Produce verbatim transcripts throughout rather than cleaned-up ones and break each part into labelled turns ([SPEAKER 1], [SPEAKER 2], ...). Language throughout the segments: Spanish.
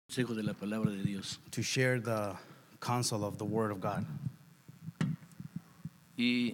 [SPEAKER 1] consejo de la palabra de Dios.
[SPEAKER 2] to share the counsel of the Word of God.
[SPEAKER 1] Y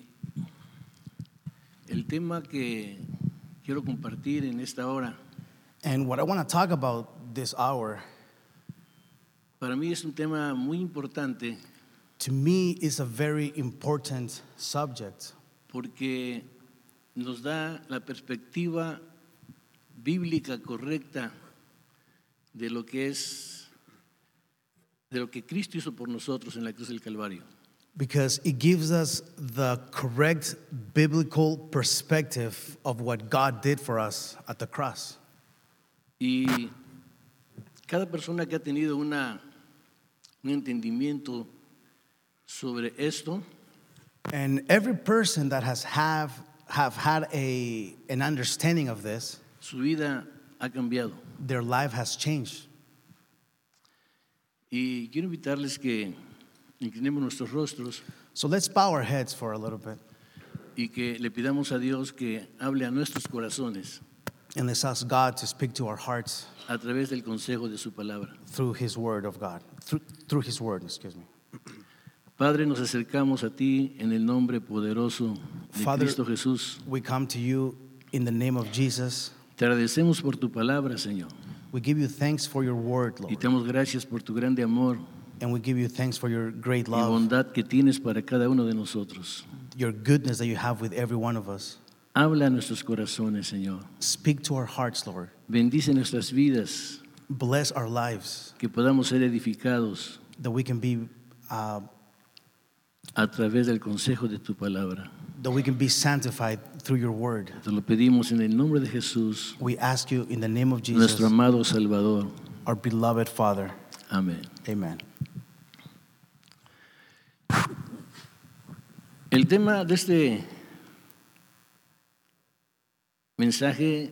[SPEAKER 1] el tema que quiero compartir en esta hora,
[SPEAKER 2] And what I want to talk about this hour,
[SPEAKER 1] para mí es un tema muy importante
[SPEAKER 2] to me, is a very important subject
[SPEAKER 1] porque nos da la perspectiva bíblica correcta de lo que es, de lo que Cristo hizo por nosotros en la cruz del Calvario.
[SPEAKER 2] because it gives us the correct biblical perspective of what God did for us at the cross.
[SPEAKER 1] Y cada persona que ha tenido una, un entendimiento sobre esto,
[SPEAKER 2] And every person that has have, have had a, an understanding of this,
[SPEAKER 1] su vida ha cambiado.
[SPEAKER 2] their life has changed.
[SPEAKER 1] Y quiero invitarles que inclinemos nuestros rostros
[SPEAKER 2] So let's bow our heads for a little bit
[SPEAKER 1] y que le pidamos a Dios que hable a nuestros corazones
[SPEAKER 2] and let's ask God to speak to our hearts
[SPEAKER 1] a través del consejo de su palabra.
[SPEAKER 2] through His Word of God, through, through His Word, excuse me.
[SPEAKER 1] Padre, nos acercamos a ti en el nombre poderoso de
[SPEAKER 2] Father,
[SPEAKER 1] Cristo Jesús.
[SPEAKER 2] We come to you in the name of Jesus.
[SPEAKER 1] Te agradecemos por tu palabra, Señor,
[SPEAKER 2] We give you thanks for your Word,
[SPEAKER 1] y
[SPEAKER 2] Lord.
[SPEAKER 1] te damos gracias por tu grande amor
[SPEAKER 2] And we give you thanks for your great
[SPEAKER 1] y
[SPEAKER 2] love,
[SPEAKER 1] bondad que tienes para cada uno de nosotros.
[SPEAKER 2] your goodness that you have with every one of us.
[SPEAKER 1] Habla a nuestros corazones, Señor.
[SPEAKER 2] Speak to our hearts, Lord.
[SPEAKER 1] Bendice nuestras vidas,
[SPEAKER 2] Bless our lives,
[SPEAKER 1] que podamos ser edificados
[SPEAKER 2] that we can be uh,
[SPEAKER 1] a través del consejo de tu palabra.
[SPEAKER 2] that we can be sanctified through your Word.
[SPEAKER 1] Te lo pedimos en el nombre de Jesús,
[SPEAKER 2] We ask you in the name of Jesus,
[SPEAKER 1] nuestro amado Salvador.
[SPEAKER 2] our beloved Father.
[SPEAKER 1] Amén.
[SPEAKER 2] Amen.
[SPEAKER 1] El tema de este mensaje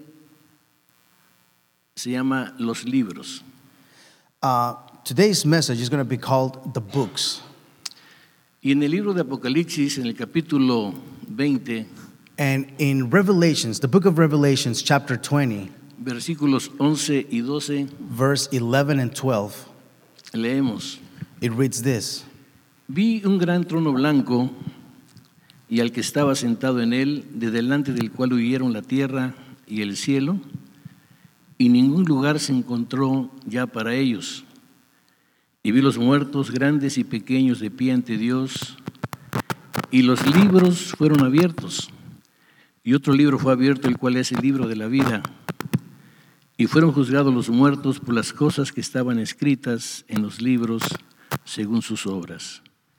[SPEAKER 1] se llama Los libros.
[SPEAKER 2] Uh, today's message is going to be called The Books.
[SPEAKER 1] Y en el libro de Apocalipsis, en el capítulo veinte,
[SPEAKER 2] And in Revelations, the book of Revelations, chapter twenty,
[SPEAKER 1] versículos once y doce,
[SPEAKER 2] verse eleven and twelve,
[SPEAKER 1] leemos:
[SPEAKER 2] it reads this.
[SPEAKER 1] Vi un gran trono blanco y al que estaba sentado en él, de delante del cual huyeron la tierra y el cielo, y ningún lugar se encontró ya para ellos. Y vi los muertos, grandes y pequeños, de pie ante Dios, y los libros fueron abiertos. Y otro libro fue abierto, el cual es el libro de la vida. Y fueron juzgados los muertos por las cosas que estaban escritas en los libros según sus obras.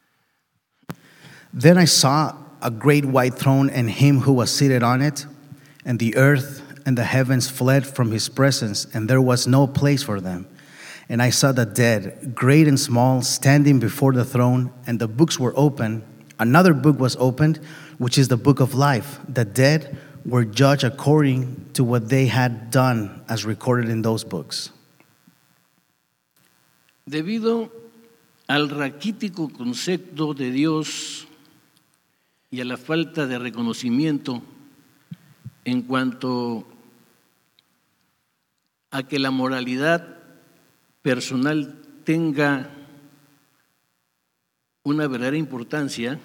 [SPEAKER 2] Then I saw a great white throne and him who was seated on it, and the earth and the heavens fled from his presence, and there was no place for them. And I saw the dead, great and small, standing before the throne, and the books were open. Another book was opened, which is the book of life. The dead were judged according to what they had done, as recorded in those books.
[SPEAKER 1] Debido al raquítico concepto de Dios y a la falta de reconocimiento en cuanto a que la moralidad personal tenga una verdadera importancia,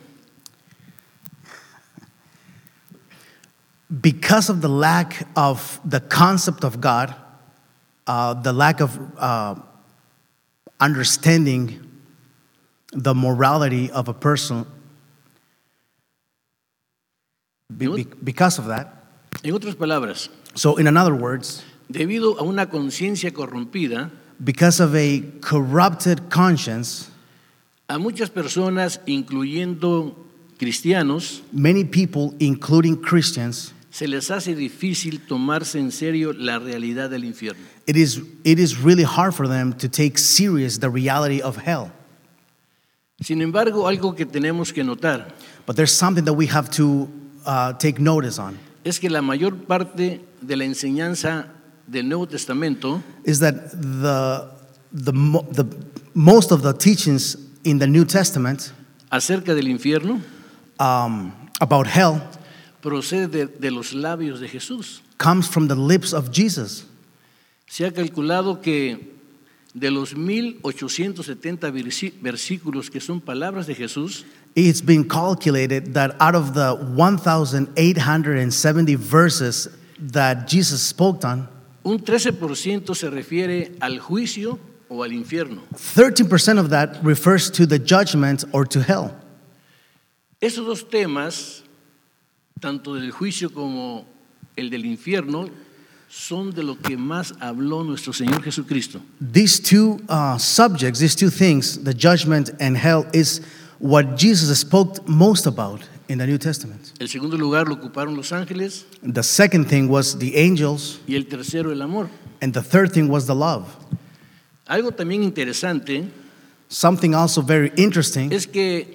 [SPEAKER 2] Because of the lack of the concept of God, uh, the lack of uh, understanding the morality of a person, be- be- because of that,
[SPEAKER 1] en otras palabras,
[SPEAKER 2] so in other words,
[SPEAKER 1] debido a una conciencia corrompida,
[SPEAKER 2] because of a corrupted conscience,
[SPEAKER 1] a muchas personas, incluyendo cristianos,
[SPEAKER 2] many people, including Christians,
[SPEAKER 1] se les hace difícil tomarse en serio la realidad del infierno.
[SPEAKER 2] it is, it is really hard for them to take serious the reality of hell.
[SPEAKER 1] Sin embargo, algo que tenemos que notar
[SPEAKER 2] But there's something that we have to uh, take notice on.
[SPEAKER 1] es que la mayor parte de la enseñanza del Nuevo Testamento
[SPEAKER 2] Is that the, the, mo- the most of the teachings in the New Testament
[SPEAKER 1] acerca del infierno
[SPEAKER 2] um, about hell
[SPEAKER 1] procede de, de los labios de Jesús.
[SPEAKER 2] comes from the lips of Jesus.
[SPEAKER 1] Se ha calculado que de los mil ochocientos setenta versi- versículos que son palabras de Jesús,
[SPEAKER 2] it's been calculated that out of the one thousand eight hundred seventy verses that Jesus spoke on,
[SPEAKER 1] un trece por ciento se refiere al juicio o al infierno.
[SPEAKER 2] thirteen percent of that refers to the judgment or to hell.
[SPEAKER 1] Esos dos temas, tanto del juicio como el del infierno, son de lo que más habló nuestro Señor Jesucristo.
[SPEAKER 2] These two uh, subjects, these two things, the judgment and hell, is what Jesus spoke most about in the New Testament.
[SPEAKER 1] El segundo lugar lo ocuparon los ángeles
[SPEAKER 2] The second thing was the angels,
[SPEAKER 1] y el tercero el amor.
[SPEAKER 2] and the third thing was the love.
[SPEAKER 1] Algo también interesante
[SPEAKER 2] Something also very interesting
[SPEAKER 1] es que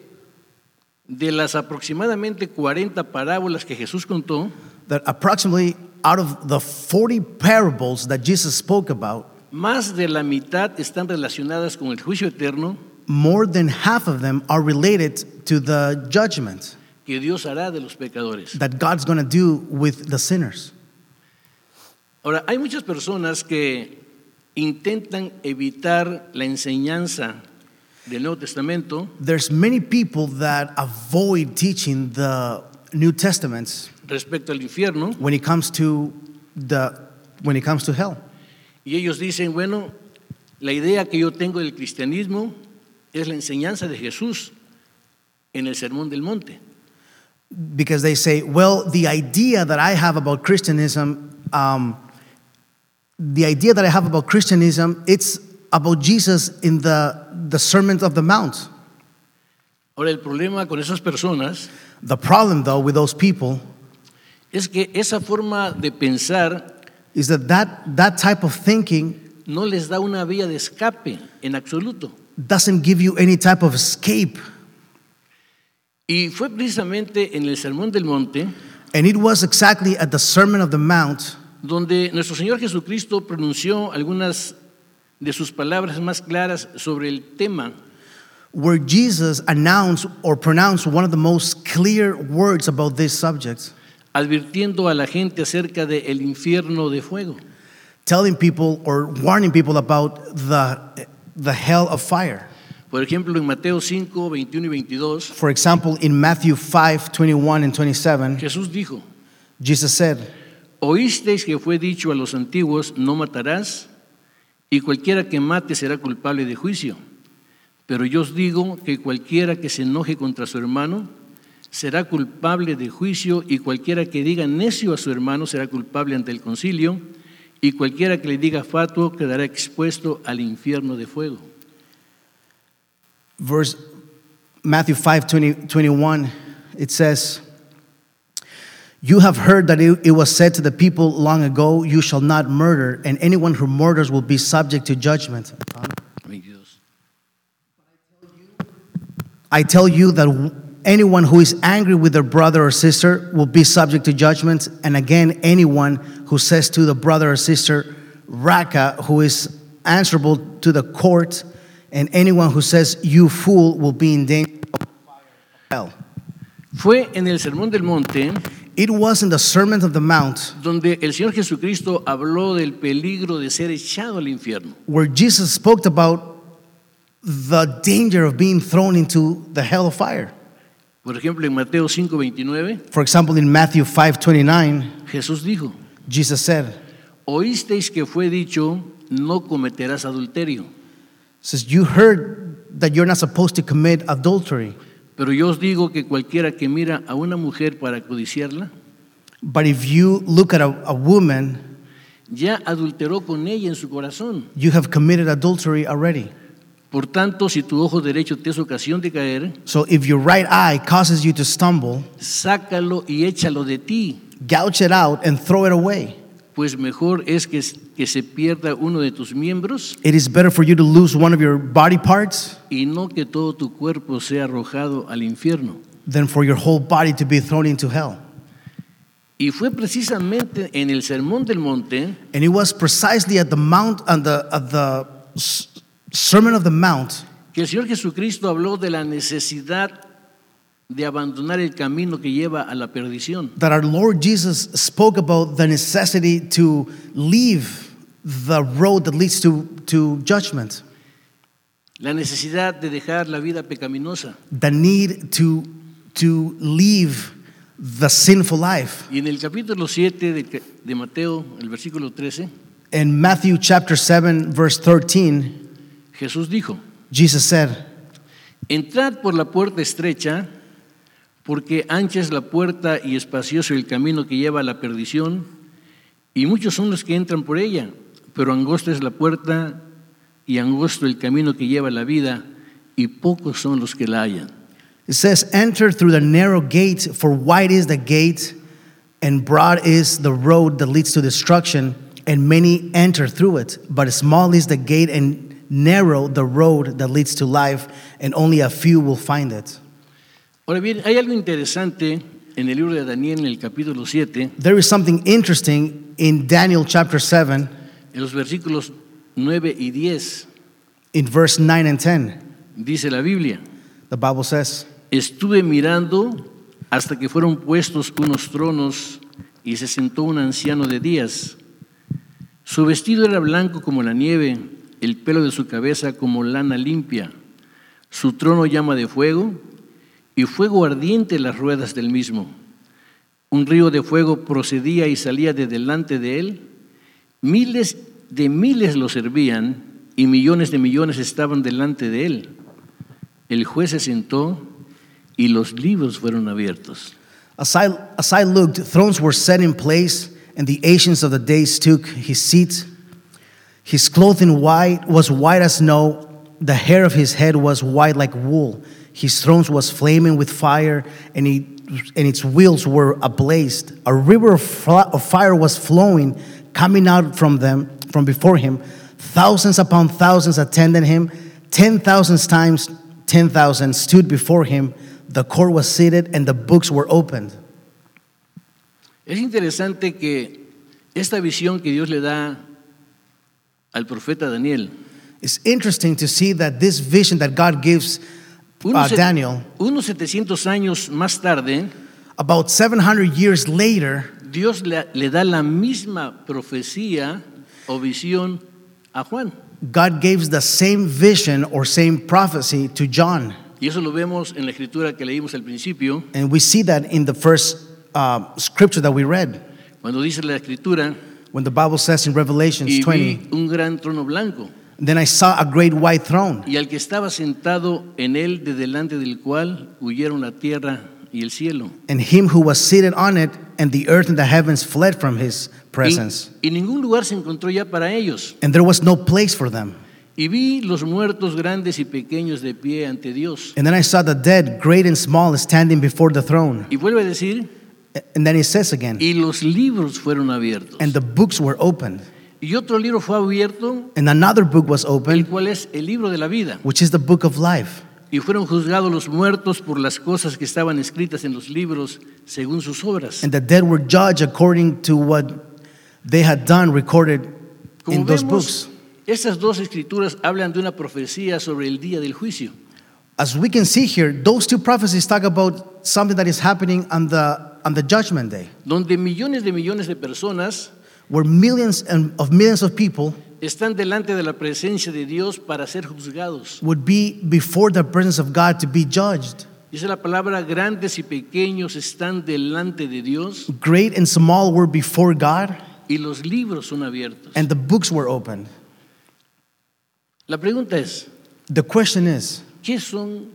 [SPEAKER 1] de las aproximadamente cuarenta parábolas que Jesús contó,
[SPEAKER 2] that approximately out of the forty parables that Jesus spoke about,
[SPEAKER 1] más de la mitad están relacionadas con el juicio eterno
[SPEAKER 2] more than half of them are related to the judgment
[SPEAKER 1] que Dios hará de los pecadores.
[SPEAKER 2] that God's going to do with the sinners.
[SPEAKER 1] Ahora, hay muchas personas que intentan evitar la enseñanza del Nuevo Testamento
[SPEAKER 2] There's many people that avoid teaching the New Testament
[SPEAKER 1] respecto al infierno,
[SPEAKER 2] when it comes to the when it comes to hell.
[SPEAKER 1] y ellos dicen, bueno, la idea que yo tengo del cristianismo es la enseñanza de Jesús en el Sermón del Monte.
[SPEAKER 2] Because they say, well, the idea that I have about Christianism, um, the idea that I have about Christianism, it's about Jesus in the, the Sermon of the Mount.
[SPEAKER 1] Ahora, el problema con esas personas
[SPEAKER 2] The problem, though, with those people
[SPEAKER 1] es que esa forma de pensar
[SPEAKER 2] is that that, that type of thinking
[SPEAKER 1] no les da una vía de escape en absoluto.
[SPEAKER 2] doesn't give you any type of escape.
[SPEAKER 1] Y fue precisamente en el Sermón del Monte
[SPEAKER 2] And it was exactly at the Sermon of the Mount
[SPEAKER 1] donde nuestro Señor Jesucristo pronunció algunas de sus palabras más claras sobre el tema,
[SPEAKER 2] where Jesus announced or pronounced one of the most clear words about this subject,
[SPEAKER 1] advirtiendo a la gente acerca del infierno de fuego.
[SPEAKER 2] telling people or warning people about the, the hell of fire.
[SPEAKER 1] Por ejemplo, en Mateo cinco, veintiuno y veintidós,
[SPEAKER 2] For example, in Matthew five, twenty-one and twenty-seven,
[SPEAKER 1] Jesús dijo,
[SPEAKER 2] Jesus said,
[SPEAKER 1] oísteis que fue dicho a los antiguos, no matarás, y cualquiera que mate será culpable de juicio. Pero yo os digo que cualquiera que se enoje contra su hermano será culpable de juicio, y cualquiera que diga necio a su hermano será culpable ante el concilio, y cualquiera que le diga fatuo quedará expuesto al infierno de fuego.
[SPEAKER 2] verse Matthew five, twenty, twenty-one, it says, you have heard that it, it was said to the people long ago, you shall not murder, and anyone who murders will be subject to judgment.
[SPEAKER 1] veintidós.
[SPEAKER 2] I tell you that anyone who is angry with their brother or sister will be subject to judgment. And again, anyone who says to the brother or sister, Raka, who is answerable to the court, and anyone who says, you fool, will be in danger of hell.
[SPEAKER 1] Fue en el Sermón del Monte
[SPEAKER 2] It was in the Sermon of the Mount
[SPEAKER 1] donde el Señor Jesucristo habló del peligro de ser echado al infierno.
[SPEAKER 2] where Jesus spoke about the danger of being thrown into the hell of fire.
[SPEAKER 1] Por ejemplo, en Mateo cinco, veintinueve,
[SPEAKER 2] For example, in Matthew five twenty-nine,
[SPEAKER 1] Jesús dijo,
[SPEAKER 2] Jesus said,
[SPEAKER 1] oísteis que fue dicho, no cometerás adulterio.
[SPEAKER 2] says, you heard that you're not supposed to commit adultery.
[SPEAKER 1] Pero yo os digo que cualquiera que mira a una mujer para codiciarla,
[SPEAKER 2] But if you look at a, a woman,
[SPEAKER 1] ya adulteró con ella en su corazón.
[SPEAKER 2] you have committed adultery already.
[SPEAKER 1] Por tanto, si tu ojo derecho te es ocasión de caer,
[SPEAKER 2] So if your right eye causes you to stumble,
[SPEAKER 1] sácalo y échalo de ti,
[SPEAKER 2] gouge it out and throw it away.
[SPEAKER 1] pues mejor es que, que se pierda uno de tus miembros
[SPEAKER 2] It is better for you to lose one of your body parts
[SPEAKER 1] y no que todo tu cuerpo sea arrojado al infierno.
[SPEAKER 2] than for your whole body to be thrown into hell.
[SPEAKER 1] Y fue precisamente en el Sermón del Monte
[SPEAKER 2] And it was precisely at the mount, on the, at the s- Sermon of the Mount,
[SPEAKER 1] que el Señor Jesucristo habló de la necesidad de abandonar el camino que lleva a la perdición.
[SPEAKER 2] that our Lord Jesus spoke about the necessity to leave the road that leads to, to judgment.
[SPEAKER 1] La necesidad de dejar la vida pecaminosa.
[SPEAKER 2] The need to, to leave the sinful life.
[SPEAKER 1] Y en el capítulo siete de, de Mateo, el versículo trece,
[SPEAKER 2] In Matthew chapter seven, verse thirteen,
[SPEAKER 1] Jesús dijo:
[SPEAKER 2] Jesus said,
[SPEAKER 1] entrad por la puerta estrecha, porque ancha es la puerta y espacioso el camino que lleva a la perdición, y muchos son los que entran por ella, pero angosta es la puerta y angosto el camino que lleva a la vida, y pocos son los que la hallan.
[SPEAKER 2] it says, enter through the narrow gate, for wide is the gate, and broad is the road that leads to destruction, and many enter through it. But small is the gate, and narrow the road that leads to life, and only a few will find it.
[SPEAKER 1] Ahora bien, hay algo interesante en el libro de Daniel, en el capítulo siete,
[SPEAKER 2] There is something interesting in Daniel chapter seven,
[SPEAKER 1] en los versículos nueve y diez,
[SPEAKER 2] in verse nine and ten.
[SPEAKER 1] dice la Biblia:
[SPEAKER 2] The Bible says,
[SPEAKER 1] estuve mirando hasta que fueron puestos unos tronos y se sentó un anciano de días. Su vestido era blanco como la nieve, el pelo de su cabeza como lana limpia. Su trono llama de fuego y fuego ardiente las ruedas del mismo. Un río de fuego procedía y salía de delante de él. Miles de miles lo servían y millones de millones estaban delante de él. El juez se sentó y los libros fueron abiertos.
[SPEAKER 2] As I, as I looked, thrones were set in place, and the ancients of the days took his seat. His clothing white was white as snow. The hair of his head was white like wool. His throne was flaming with fire, and, he, and its wheels were ablaze. A river of, fl- of fire was flowing, coming out from them, from before him. Thousands upon thousands attended him. Ten thousand times ten thousand stood before him. The court was seated, and the books were opened.
[SPEAKER 1] Es interesante que esta visión que Dios le da al profeta Daniel,
[SPEAKER 2] It's interesting to see that this vision that God gives uh,
[SPEAKER 1] unos, set-
[SPEAKER 2] Daniel,
[SPEAKER 1] unos setecientos años más tarde,
[SPEAKER 2] about seven hundred years later,
[SPEAKER 1] Dios le, le da la misma profecía o visión a Juan.
[SPEAKER 2] God gives the same vision or same prophecy to John.
[SPEAKER 1] Y eso lo vemos en la escritura que leímos al principio,
[SPEAKER 2] And we see that in the first uh, scripture that we read,
[SPEAKER 1] cuando dice la escritura:
[SPEAKER 2] when the Bible says in Revelations
[SPEAKER 1] y
[SPEAKER 2] twenty,
[SPEAKER 1] vi un gran trono blanco,
[SPEAKER 2] then I saw a great white throne,
[SPEAKER 1] y al que estaba sentado en él, de delante del cual huyeron la tierra y el cielo.
[SPEAKER 2] and him who was seated on it, and the earth and the heavens fled from his
[SPEAKER 1] Y,
[SPEAKER 2] presence.
[SPEAKER 1] y ningún lugar se encontró ya para ellos.
[SPEAKER 2] And there was no place for them.
[SPEAKER 1] Y vi los muertos grandes y pequeños de pie ante Dios.
[SPEAKER 2] And then I saw the dead, great and small, standing before the throne.
[SPEAKER 1] Y vuelve a decir:
[SPEAKER 2] And then it says again,
[SPEAKER 1] y los libros fueron abiertos.
[SPEAKER 2] and the books were opened.
[SPEAKER 1] Y otro libro fue abierto,
[SPEAKER 2] And another book was
[SPEAKER 1] el
[SPEAKER 2] opened,
[SPEAKER 1] cual es el libro de la vida.
[SPEAKER 2] which is the book of life.
[SPEAKER 1] Y fueron juzgados los muertos por las cosas que estaban escritas en los libros según sus obras.
[SPEAKER 2] And the dead were judged according to what they had done, recorded
[SPEAKER 1] Como
[SPEAKER 2] in those
[SPEAKER 1] vemos,
[SPEAKER 2] books.
[SPEAKER 1] estas dos escrituras hablan de una profecía sobre el día del juicio.
[SPEAKER 2] As we can see here, those two prophecies talk about something that is happening on the, on the judgment day,
[SPEAKER 1] Donde millones de millones de personas
[SPEAKER 2] where millions and of millions of people
[SPEAKER 1] están delante de la presencia de Dios para ser juzgados.
[SPEAKER 2] would be before the presence of God to be judged.
[SPEAKER 1] Dice la palabra: grandes y pequeños están delante de Dios,
[SPEAKER 2] Great and small were before God,
[SPEAKER 1] y los libros son abiertos.
[SPEAKER 2] and the books were opened.
[SPEAKER 1] La pregunta es:
[SPEAKER 2] The question is,
[SPEAKER 1] ¿qué son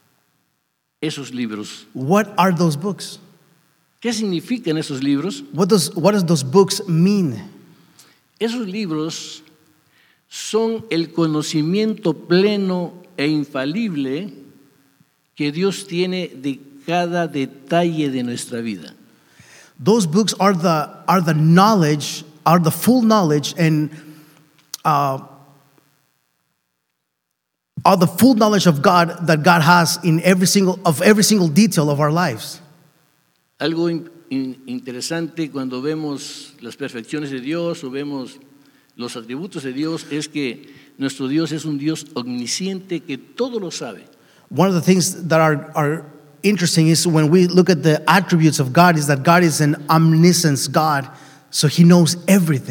[SPEAKER 1] esos libros?
[SPEAKER 2] what are those books?
[SPEAKER 1] ¿Qué significan esos libros?
[SPEAKER 2] What does, what does those books mean?
[SPEAKER 1] Esos libros son el conocimiento pleno e infalible que Dios tiene de cada detalle de nuestra vida.
[SPEAKER 2] Those books are the, are the knowledge, are the full knowledge and uh, are the full knowledge of God that God has in every single, of every single detail of our lives.
[SPEAKER 1] Algo in- in- interesante cuando vemos las perfecciones de Dios o vemos los atributos de Dios es que nuestro Dios es un Dios omnisciente que todo lo sabe.
[SPEAKER 2] One of the things that are, are interesting is when we look at the attributes of God is that God is an omniscient God, so he knows everything.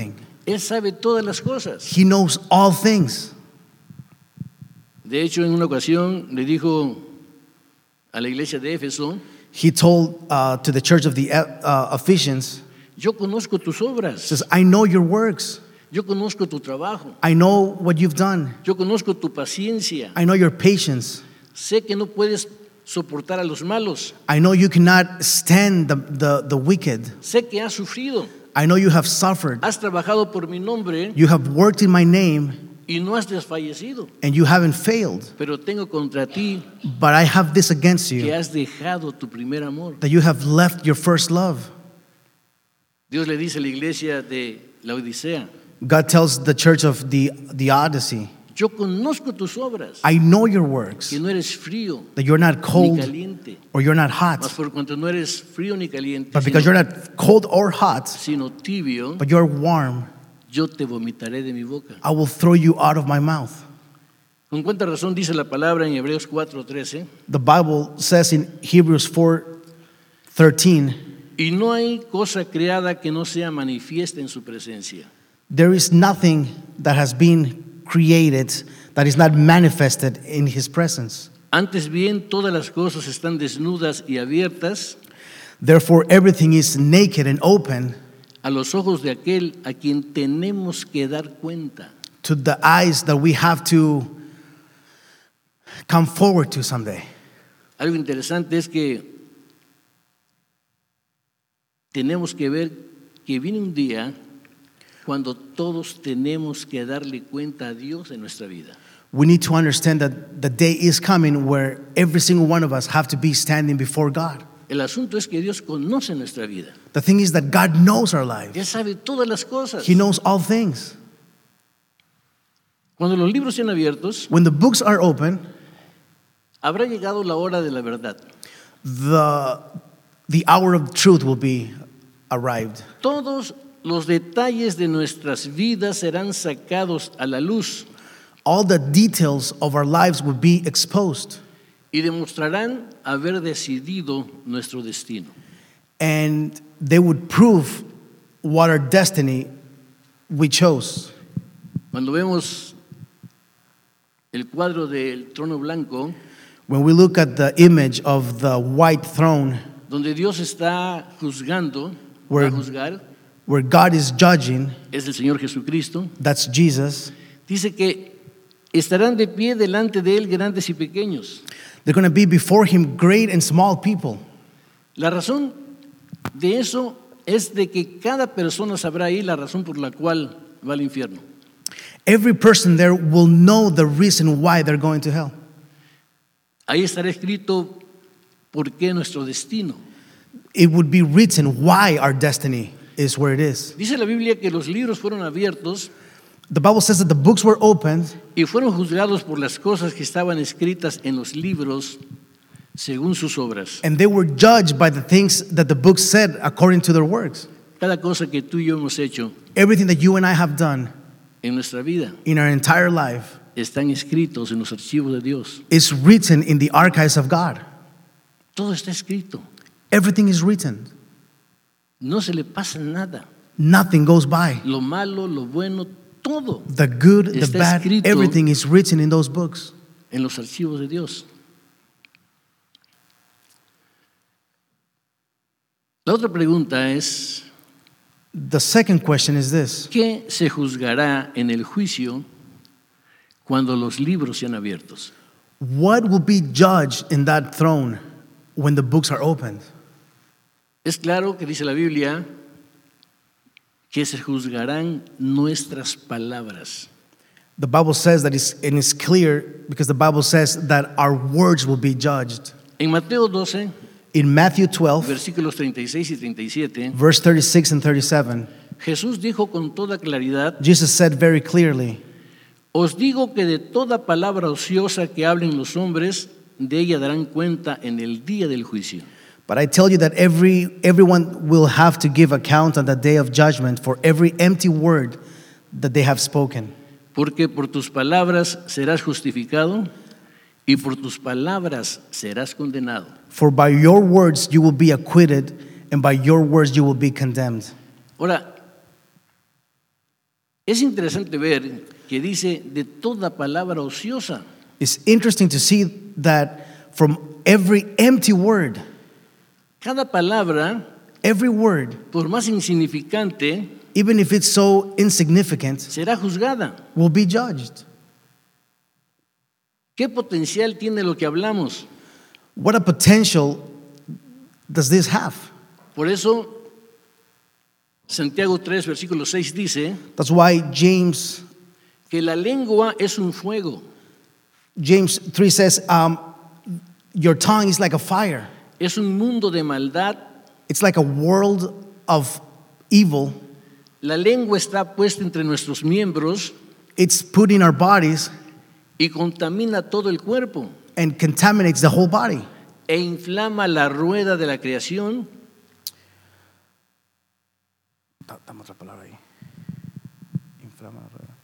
[SPEAKER 1] Él sabe todas las cosas.
[SPEAKER 2] He knows all things.
[SPEAKER 1] De hecho, en una ocasión le dijo a la iglesia de Éfeso,
[SPEAKER 2] He told uh, to the church of the uh, Ephesians,
[SPEAKER 1] yo conozco tus obras,
[SPEAKER 2] says, I know your works.
[SPEAKER 1] yo conozco tu trabajo,
[SPEAKER 2] I know what you've done.
[SPEAKER 1] yo conozco tu paciencia,
[SPEAKER 2] I know your patience.
[SPEAKER 1] sé que no puedes soportar a los malos,
[SPEAKER 2] I know you cannot stand the, the, the wicked.
[SPEAKER 1] sé que has sufrido,
[SPEAKER 2] I know you have suffered.
[SPEAKER 1] has trabajado por mi nombre
[SPEAKER 2] You have worked in my name
[SPEAKER 1] y no has desfallecido,
[SPEAKER 2] and you haven't failed.
[SPEAKER 1] pero tengo contra ti
[SPEAKER 2] But I have this against
[SPEAKER 1] que
[SPEAKER 2] you,
[SPEAKER 1] has dejado tu primer amor.
[SPEAKER 2] that you have left your first love.
[SPEAKER 1] Dios le dice a la iglesia de la Odisea,
[SPEAKER 2] God tells the church of the, the Odyssey,
[SPEAKER 1] yo conozco tus obras,
[SPEAKER 2] I know your works,
[SPEAKER 1] que no eres frío
[SPEAKER 2] that you're not
[SPEAKER 1] ni
[SPEAKER 2] cold
[SPEAKER 1] caliente,
[SPEAKER 2] or you're not
[SPEAKER 1] mas
[SPEAKER 2] hot.
[SPEAKER 1] por cuanto no eres frío ni caliente,
[SPEAKER 2] But because
[SPEAKER 1] sino,
[SPEAKER 2] you're not cold or hot,
[SPEAKER 1] sino tibio,
[SPEAKER 2] but you're warm,
[SPEAKER 1] yo te vomitaré de mi boca.
[SPEAKER 2] I will throw you out of my mouth.
[SPEAKER 1] ¿Con cuánta razón dice la palabra en Hebreos cuatro trece?
[SPEAKER 2] The Bible says in Hebrews four thirteen,
[SPEAKER 1] Y no hay cosa creada que no sea manifiesta en su presencia.
[SPEAKER 2] there is nothing that has been created that is not manifested in his presence.
[SPEAKER 1] Antes bien, todas las cosas están desnudas y abiertas
[SPEAKER 2] Therefore, everything is naked and open
[SPEAKER 1] a los ojos de aquel a quien tenemos que dar cuenta.
[SPEAKER 2] to the eyes that we have to come forward to someday.
[SPEAKER 1] Algo interesante es que tenemos que ver que viene un día cuando todos tenemos que darle cuenta a Dios en nuestra vida.
[SPEAKER 2] We need to understand that the day is coming where every single one of us have to be standing before God.
[SPEAKER 1] El asunto es que Dios conoce nuestra vida.
[SPEAKER 2] The thing is that God knows our
[SPEAKER 1] Él
[SPEAKER 2] lives.
[SPEAKER 1] sabe todas las cosas.
[SPEAKER 2] He knows all things.
[SPEAKER 1] Cuando los libros sean abiertos,
[SPEAKER 2] When the books are open,
[SPEAKER 1] habrá llegado la hora de la verdad.
[SPEAKER 2] the, the hour of truth will be arrived.
[SPEAKER 1] Todos los detalles de nuestras vidas serán sacados a la luz
[SPEAKER 2] All the details of our lives will be exposed,
[SPEAKER 1] y demostrarán haber decidido nuestro destino.
[SPEAKER 2] and they would prove what our destiny we chose.
[SPEAKER 1] Cuando vemos el cuadro del trono blanco,
[SPEAKER 2] When we look at the image of the white throne
[SPEAKER 1] donde Dios está juzgando,
[SPEAKER 2] Where-
[SPEAKER 1] va a juzgar,
[SPEAKER 2] where God is judging,
[SPEAKER 1] es el Señor Jesucristo,
[SPEAKER 2] that's Jesus,
[SPEAKER 1] dice que estarán de pie delante de Él grandes y pequeños.
[SPEAKER 2] they're going to be before him great and small people.
[SPEAKER 1] La razón de eso es de que cada persona sabrá ahí la razón por la cual va al infierno.
[SPEAKER 2] Every person there will know the reason why they're going to hell.
[SPEAKER 1] Ahí estará escrito por qué nuestro destino.
[SPEAKER 2] It would be written why our destiny is where it is.
[SPEAKER 1] Dice la Biblia que los libros fueron abiertos
[SPEAKER 2] The Bible says that the books were opened
[SPEAKER 1] y fueron juzgados por las cosas que estaban escritas en los libros según sus obras.
[SPEAKER 2] and they were judged by the things that the books said according to their works.
[SPEAKER 1] Cada cosa que tú y yo hemos hecho
[SPEAKER 2] Everything that you and I have done
[SPEAKER 1] en nuestra vida
[SPEAKER 2] in our entire life
[SPEAKER 1] están escritos en los archivos de Dios.
[SPEAKER 2] is written in the archives of God.
[SPEAKER 1] Todo está escrito.
[SPEAKER 2] Everything is written.
[SPEAKER 1] No se le pasa nada.
[SPEAKER 2] Nothing goes by.
[SPEAKER 1] Lo malo, lo bueno, todo
[SPEAKER 2] The good, the
[SPEAKER 1] Está
[SPEAKER 2] bad,
[SPEAKER 1] escrito
[SPEAKER 2] everything is written in those books.
[SPEAKER 1] en los archivos de Dios. La otra pregunta es,
[SPEAKER 2] The second question is this:
[SPEAKER 1] ¿qué se juzgará en el juicio cuando los libros sean abiertos?
[SPEAKER 2] what will be judged in that throne when the books are opened?
[SPEAKER 1] Es claro que dice la Biblia que se juzgarán nuestras palabras.
[SPEAKER 2] The Bible says that it's, and it's clear because the Bible says that our words will be judged.
[SPEAKER 1] En Mateo doce,
[SPEAKER 2] In Matthew twelve,
[SPEAKER 1] versículos treinta y seis y treinta y siete,
[SPEAKER 2] verse thirty-six and thirty-seven,
[SPEAKER 1] Jesús dijo con toda claridad,
[SPEAKER 2] Jesus said very clearly,
[SPEAKER 1] os digo que de toda palabra ociosa que hablen los hombres, de ella darán cuenta en el día del juicio.
[SPEAKER 2] but I tell you that every everyone will have to give account on the day of judgment for every empty word that they have spoken.
[SPEAKER 1] Porque por tus palabras serás justificado y por tus palabras serás condenado.
[SPEAKER 2] For by your words you will be acquitted, and by your words you will be condemned.
[SPEAKER 1] Ahora, Es interesante ver que dice de toda palabra ociosa.
[SPEAKER 2] It's interesting to see that from every empty word,
[SPEAKER 1] Cada palabra,
[SPEAKER 2] every word,
[SPEAKER 1] por más insignificante,
[SPEAKER 2] even if it's so insignificant,
[SPEAKER 1] será juzgada.
[SPEAKER 2] will be judged.
[SPEAKER 1] ¿Qué potencial tiene lo que hablamos?
[SPEAKER 2] What a potential does this have?
[SPEAKER 1] Por eso, Santiago tres, versículo seis dice
[SPEAKER 2] That's why James
[SPEAKER 1] que la lengua es un fuego.
[SPEAKER 2] James three says, um, your tongue is like a fire.
[SPEAKER 1] Es un mundo de maldad.
[SPEAKER 2] It's like a world of evil.
[SPEAKER 1] La lengua está puesta entre nuestros miembros
[SPEAKER 2] It's put in our bodies
[SPEAKER 1] y contamina todo el cuerpo
[SPEAKER 2] and contaminates the whole body.
[SPEAKER 1] e inflama la rueda de la creación.
[SPEAKER 2] Dame otra palabra ahí. Inflama la rueda.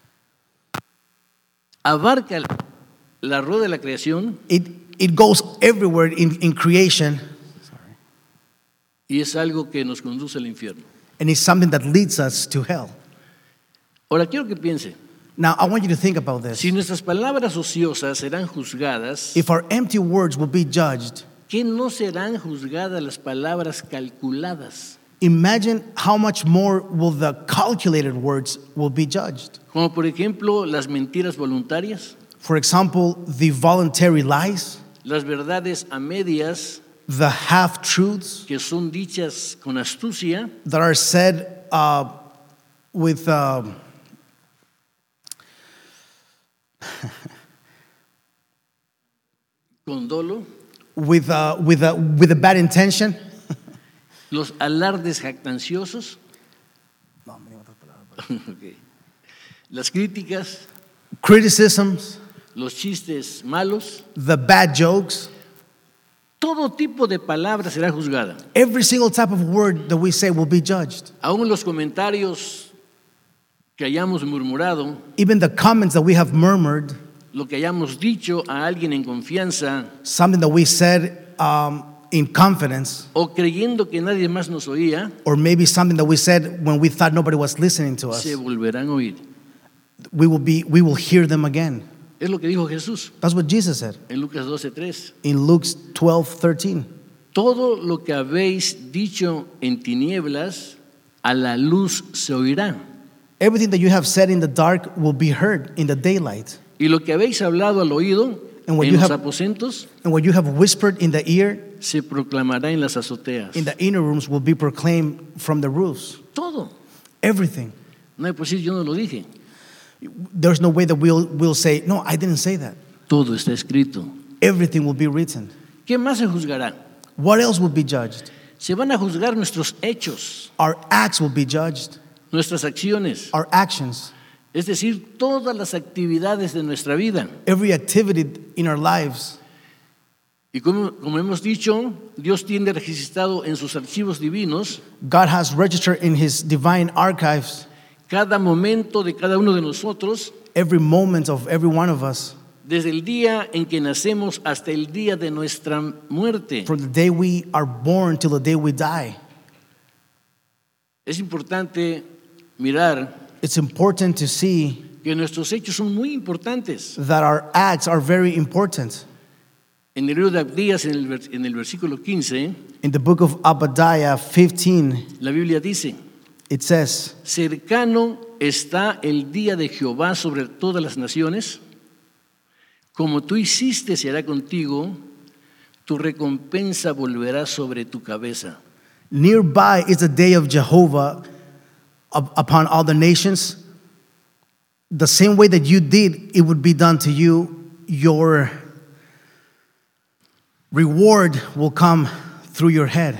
[SPEAKER 1] Abarca la rueda de la creación
[SPEAKER 2] It, it goes everywhere in, in creation,
[SPEAKER 1] y es algo que nos conduce al infierno.
[SPEAKER 2] and it's something that leads us to hell.
[SPEAKER 1] Ahora quiero que piense,
[SPEAKER 2] Now, I want you to think about this.
[SPEAKER 1] si nuestras palabras ociosas serán juzgadas,
[SPEAKER 2] If our empty words will be judged,
[SPEAKER 1] ¿qué no serán juzgadas las palabras calculadas?
[SPEAKER 2] imagine how much more will the calculated words will be judged.
[SPEAKER 1] Como por ejemplo las mentiras voluntarias,
[SPEAKER 2] For example, the voluntary lies,
[SPEAKER 1] las verdades a medias
[SPEAKER 2] the half-truths
[SPEAKER 1] que son dichas con astucia,
[SPEAKER 2] that are said uh, with uh,
[SPEAKER 1] con dolo,
[SPEAKER 2] with uh, with a with a bad intention.
[SPEAKER 1] los alardes jactanciosos, okay. Las críticas,
[SPEAKER 2] Criticisms,
[SPEAKER 1] los chistes malos,
[SPEAKER 2] the bad jokes,
[SPEAKER 1] todo tipo de palabra será juzgada.
[SPEAKER 2] every single type of word that we say will be judged.
[SPEAKER 1] Aún los comentarios que hayamos murmurado,
[SPEAKER 2] Even the comments that we have murmured,
[SPEAKER 1] lo que hayamos dicho a alguien en confianza
[SPEAKER 2] something that we said um, in confidence,
[SPEAKER 1] o creyendo que nadie más nos oía,
[SPEAKER 2] or maybe something that we said when we thought nobody was listening to us,
[SPEAKER 1] se volverán a oír.
[SPEAKER 2] we will be we will hear them again.
[SPEAKER 1] Es lo que dijo Jesús
[SPEAKER 2] That's what Jesus said
[SPEAKER 1] en Lucas doce tres.
[SPEAKER 2] in Luke twelve thirteen.
[SPEAKER 1] Todo lo que habéis dicho en tinieblas, a la luz se oirá.
[SPEAKER 2] Everything that you have said in the dark will be heard in the daylight.
[SPEAKER 1] Y lo que habéis hablado al oído
[SPEAKER 2] And what
[SPEAKER 1] en
[SPEAKER 2] you
[SPEAKER 1] los
[SPEAKER 2] have-
[SPEAKER 1] aposentos,
[SPEAKER 2] And what you have whispered in the ear,
[SPEAKER 1] se proclamará en las azoteas.
[SPEAKER 2] in the inner rooms, will be proclaimed from the roofs.
[SPEAKER 1] Todo.
[SPEAKER 2] Everything.
[SPEAKER 1] No hay posible, yo no lo dije.
[SPEAKER 2] There's no way that we'll, we'll say, no, I didn't say that.
[SPEAKER 1] Todo está escrito.
[SPEAKER 2] Everything will be written.
[SPEAKER 1] ¿Qué más se juzgará?
[SPEAKER 2] What else will be judged?
[SPEAKER 1] Se van a juzgar nuestros hechos,
[SPEAKER 2] Our acts will be judged,
[SPEAKER 1] nuestras acciones,
[SPEAKER 2] our actions,
[SPEAKER 1] es decir, todas las actividades de nuestra vida.
[SPEAKER 2] every activity in our lives.
[SPEAKER 1] Y como, como hemos dicho, Dios tiene registrado en sus archivos divinos
[SPEAKER 2] God has registered in His divine archives
[SPEAKER 1] cada momento de cada uno de nosotros,
[SPEAKER 2] every moment of every one of us,
[SPEAKER 1] desde el día en que nacemos hasta el día de nuestra muerte.
[SPEAKER 2] from the day we are born till the day we die.
[SPEAKER 1] Es importante mirar
[SPEAKER 2] It's important to see
[SPEAKER 1] que nuestros hechos son muy importantes.
[SPEAKER 2] that our acts are very important.
[SPEAKER 1] En el libro de Abdías, en el, vers- en el versículo quince,
[SPEAKER 2] In the book of Obadiah fifteen,
[SPEAKER 1] la Biblia dice:
[SPEAKER 2] it says,
[SPEAKER 1] cercano está el día de Jehová sobre todas las naciones. Como tú hiciste será contigo, tu recompensa volverá sobre tu cabeza.
[SPEAKER 2] nearby is the day of Jehovah up- upon all the nations. The same way that you did, it would be done to you. Your reward will come through your head.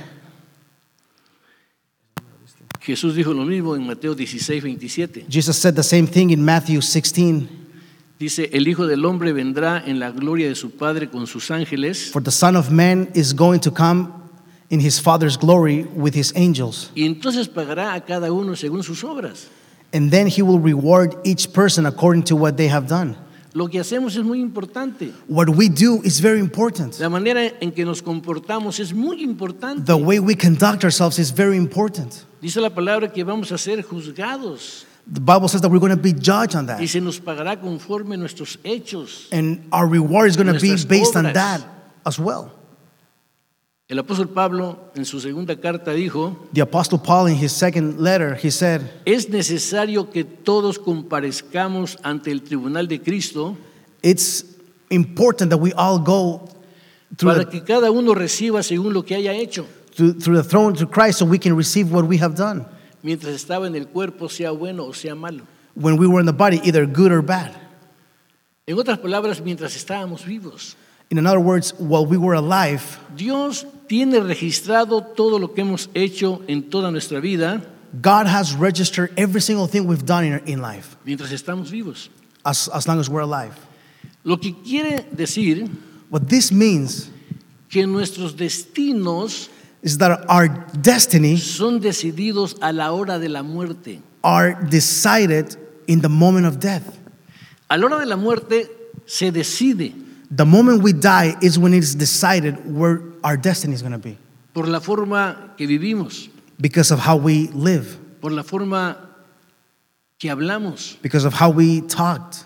[SPEAKER 1] Jesús dijo lo mismo en Mateo dieciséis, veintisiete.
[SPEAKER 2] Jesus said the same thing in Matthew sixteen.
[SPEAKER 1] Dice: el Hijo del Hombre vendrá en la gloria de su Padre con sus ángeles,
[SPEAKER 2] For the Son of Man is going to come in his Father's glory with his angels.
[SPEAKER 1] y entonces pagará a cada uno según sus obras.
[SPEAKER 2] And then he will reward each person according to what they have done.
[SPEAKER 1] Lo que hacemos es muy importante.
[SPEAKER 2] What we do is very important.
[SPEAKER 1] La manera en que nos comportamos es muy importante.
[SPEAKER 2] The way we conduct ourselves is very important.
[SPEAKER 1] Dice la palabra que vamos a ser juzgados.
[SPEAKER 2] The Bible says that we're going to be judged on that.
[SPEAKER 1] Y se nos pagará conforme nuestros hechos.
[SPEAKER 2] And our reward is going to be
[SPEAKER 1] Nuestras
[SPEAKER 2] based on
[SPEAKER 1] obras.
[SPEAKER 2] that as well.
[SPEAKER 1] El apóstol Pablo en su segunda carta dijo,
[SPEAKER 2] The Apostle Paul, in his second letter, he said,
[SPEAKER 1] es necesario que todos comparezcamos ante el tribunal de Cristo
[SPEAKER 2] it's important that we all go through
[SPEAKER 1] para
[SPEAKER 2] the,
[SPEAKER 1] que cada uno reciba según lo que haya hecho,
[SPEAKER 2] through, through the throne to Christ so we can receive what we have done.
[SPEAKER 1] mientras estaba en el cuerpo, sea bueno o sea malo.
[SPEAKER 2] When we were in the body, either good or bad.
[SPEAKER 1] En otras palabras, mientras estábamos vivos.
[SPEAKER 2] In other words, while we were alive,
[SPEAKER 1] Dios tiene registrado todo lo que hemos hecho en toda nuestra vida
[SPEAKER 2] God has registered every single thing we've done in, in life,
[SPEAKER 1] mientras estamos vivos.
[SPEAKER 2] as, as long as we're alive.
[SPEAKER 1] Lo que quiere decir
[SPEAKER 2] What this means
[SPEAKER 1] que nuestros destinos
[SPEAKER 2] is that our destiny
[SPEAKER 1] son decididos a la hora de la muerte.
[SPEAKER 2] are decided in the moment of death.
[SPEAKER 1] A la hora de la muerte se decide
[SPEAKER 2] The moment we die is when it's decided where our destiny is going to be
[SPEAKER 1] por la forma que vivimos,
[SPEAKER 2] because of how we live,
[SPEAKER 1] por la forma que hablamos.
[SPEAKER 2] because of how we talked.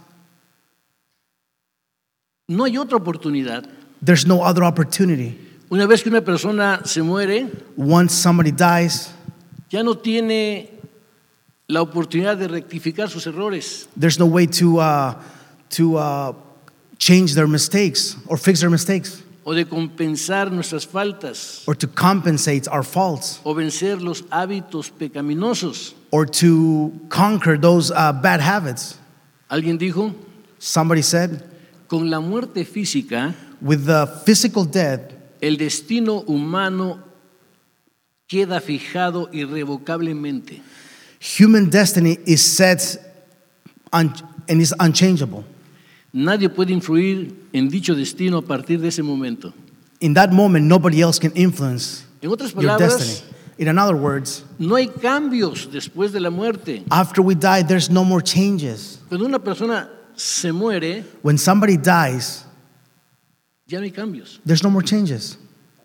[SPEAKER 1] No hay otra oportunidad.
[SPEAKER 2] There's no other opportunity.
[SPEAKER 1] Una vez que una persona se muere,
[SPEAKER 2] Once somebody dies,
[SPEAKER 1] ya no tiene la oportunidad de rectificar sus errores.
[SPEAKER 2] there's no way to uh, to uh, change their mistakes or fix their mistakes
[SPEAKER 1] O de compensar nuestras faltas,
[SPEAKER 2] or to compensate our faults
[SPEAKER 1] o vencer los hábitos pecaminosos.
[SPEAKER 2] or to conquer those uh, bad habits.
[SPEAKER 1] Alguien dijo,
[SPEAKER 2] Somebody said,
[SPEAKER 1] con la muerte física,
[SPEAKER 2] with the physical death,
[SPEAKER 1] el destino humano queda fijado irrevocablemente.
[SPEAKER 2] human destiny is set un- and is unchangeable.
[SPEAKER 1] Nadie puede influir en dicho destino a partir de ese momento.
[SPEAKER 2] In that moment, nobody else can influence
[SPEAKER 1] En otras
[SPEAKER 2] your
[SPEAKER 1] palabras,
[SPEAKER 2] destiny. In other words,
[SPEAKER 1] no hay cambios después de la muerte.
[SPEAKER 2] after we die, there's no more changes.
[SPEAKER 1] Cuando una persona se muere,
[SPEAKER 2] When somebody dies,
[SPEAKER 1] ya no hay cambios.
[SPEAKER 2] there's no more changes.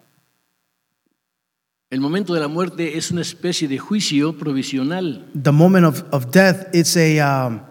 [SPEAKER 1] El momento de la muerte es una especie de juicio provisional.
[SPEAKER 2] The moment of, of death, it's a... Um,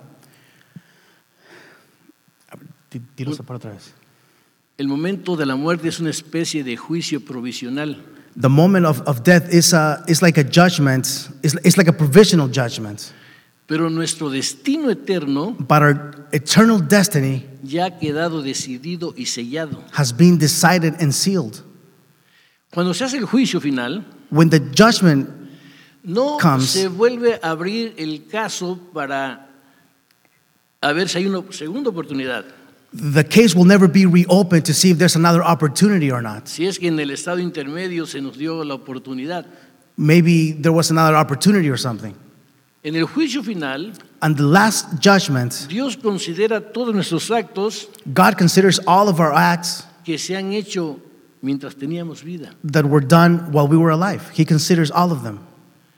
[SPEAKER 2] dilo para otra vez.
[SPEAKER 1] El momento de la muerte es una especie de juicio provisional.
[SPEAKER 2] The moment of, of death is, a, is like a judgment. It's, it's like a provisional judgment.
[SPEAKER 1] Pero nuestro destino eterno
[SPEAKER 2] But our eternal destiny
[SPEAKER 1] ya ha quedado decidido y sellado.
[SPEAKER 2] has been decided and sealed.
[SPEAKER 1] Cuando se hace el juicio final,
[SPEAKER 2] When the judgment,
[SPEAKER 1] no
[SPEAKER 2] comes.
[SPEAKER 1] se vuelve a abrir el caso para a ver si hay una segunda oportunidad.
[SPEAKER 2] the case will never be reopened to see if there's another opportunity or not.
[SPEAKER 1] Si es que en el estado intermedio se nos dio la oportunidad.
[SPEAKER 2] Maybe there was another opportunity or something.
[SPEAKER 1] En el juicio final,
[SPEAKER 2] And the last judgment,
[SPEAKER 1] Dios considera todos nuestros actos
[SPEAKER 2] God considers all of our acts
[SPEAKER 1] que se han hecho mientras teníamos vida.
[SPEAKER 2] that were done while we were alive. He considers all of them.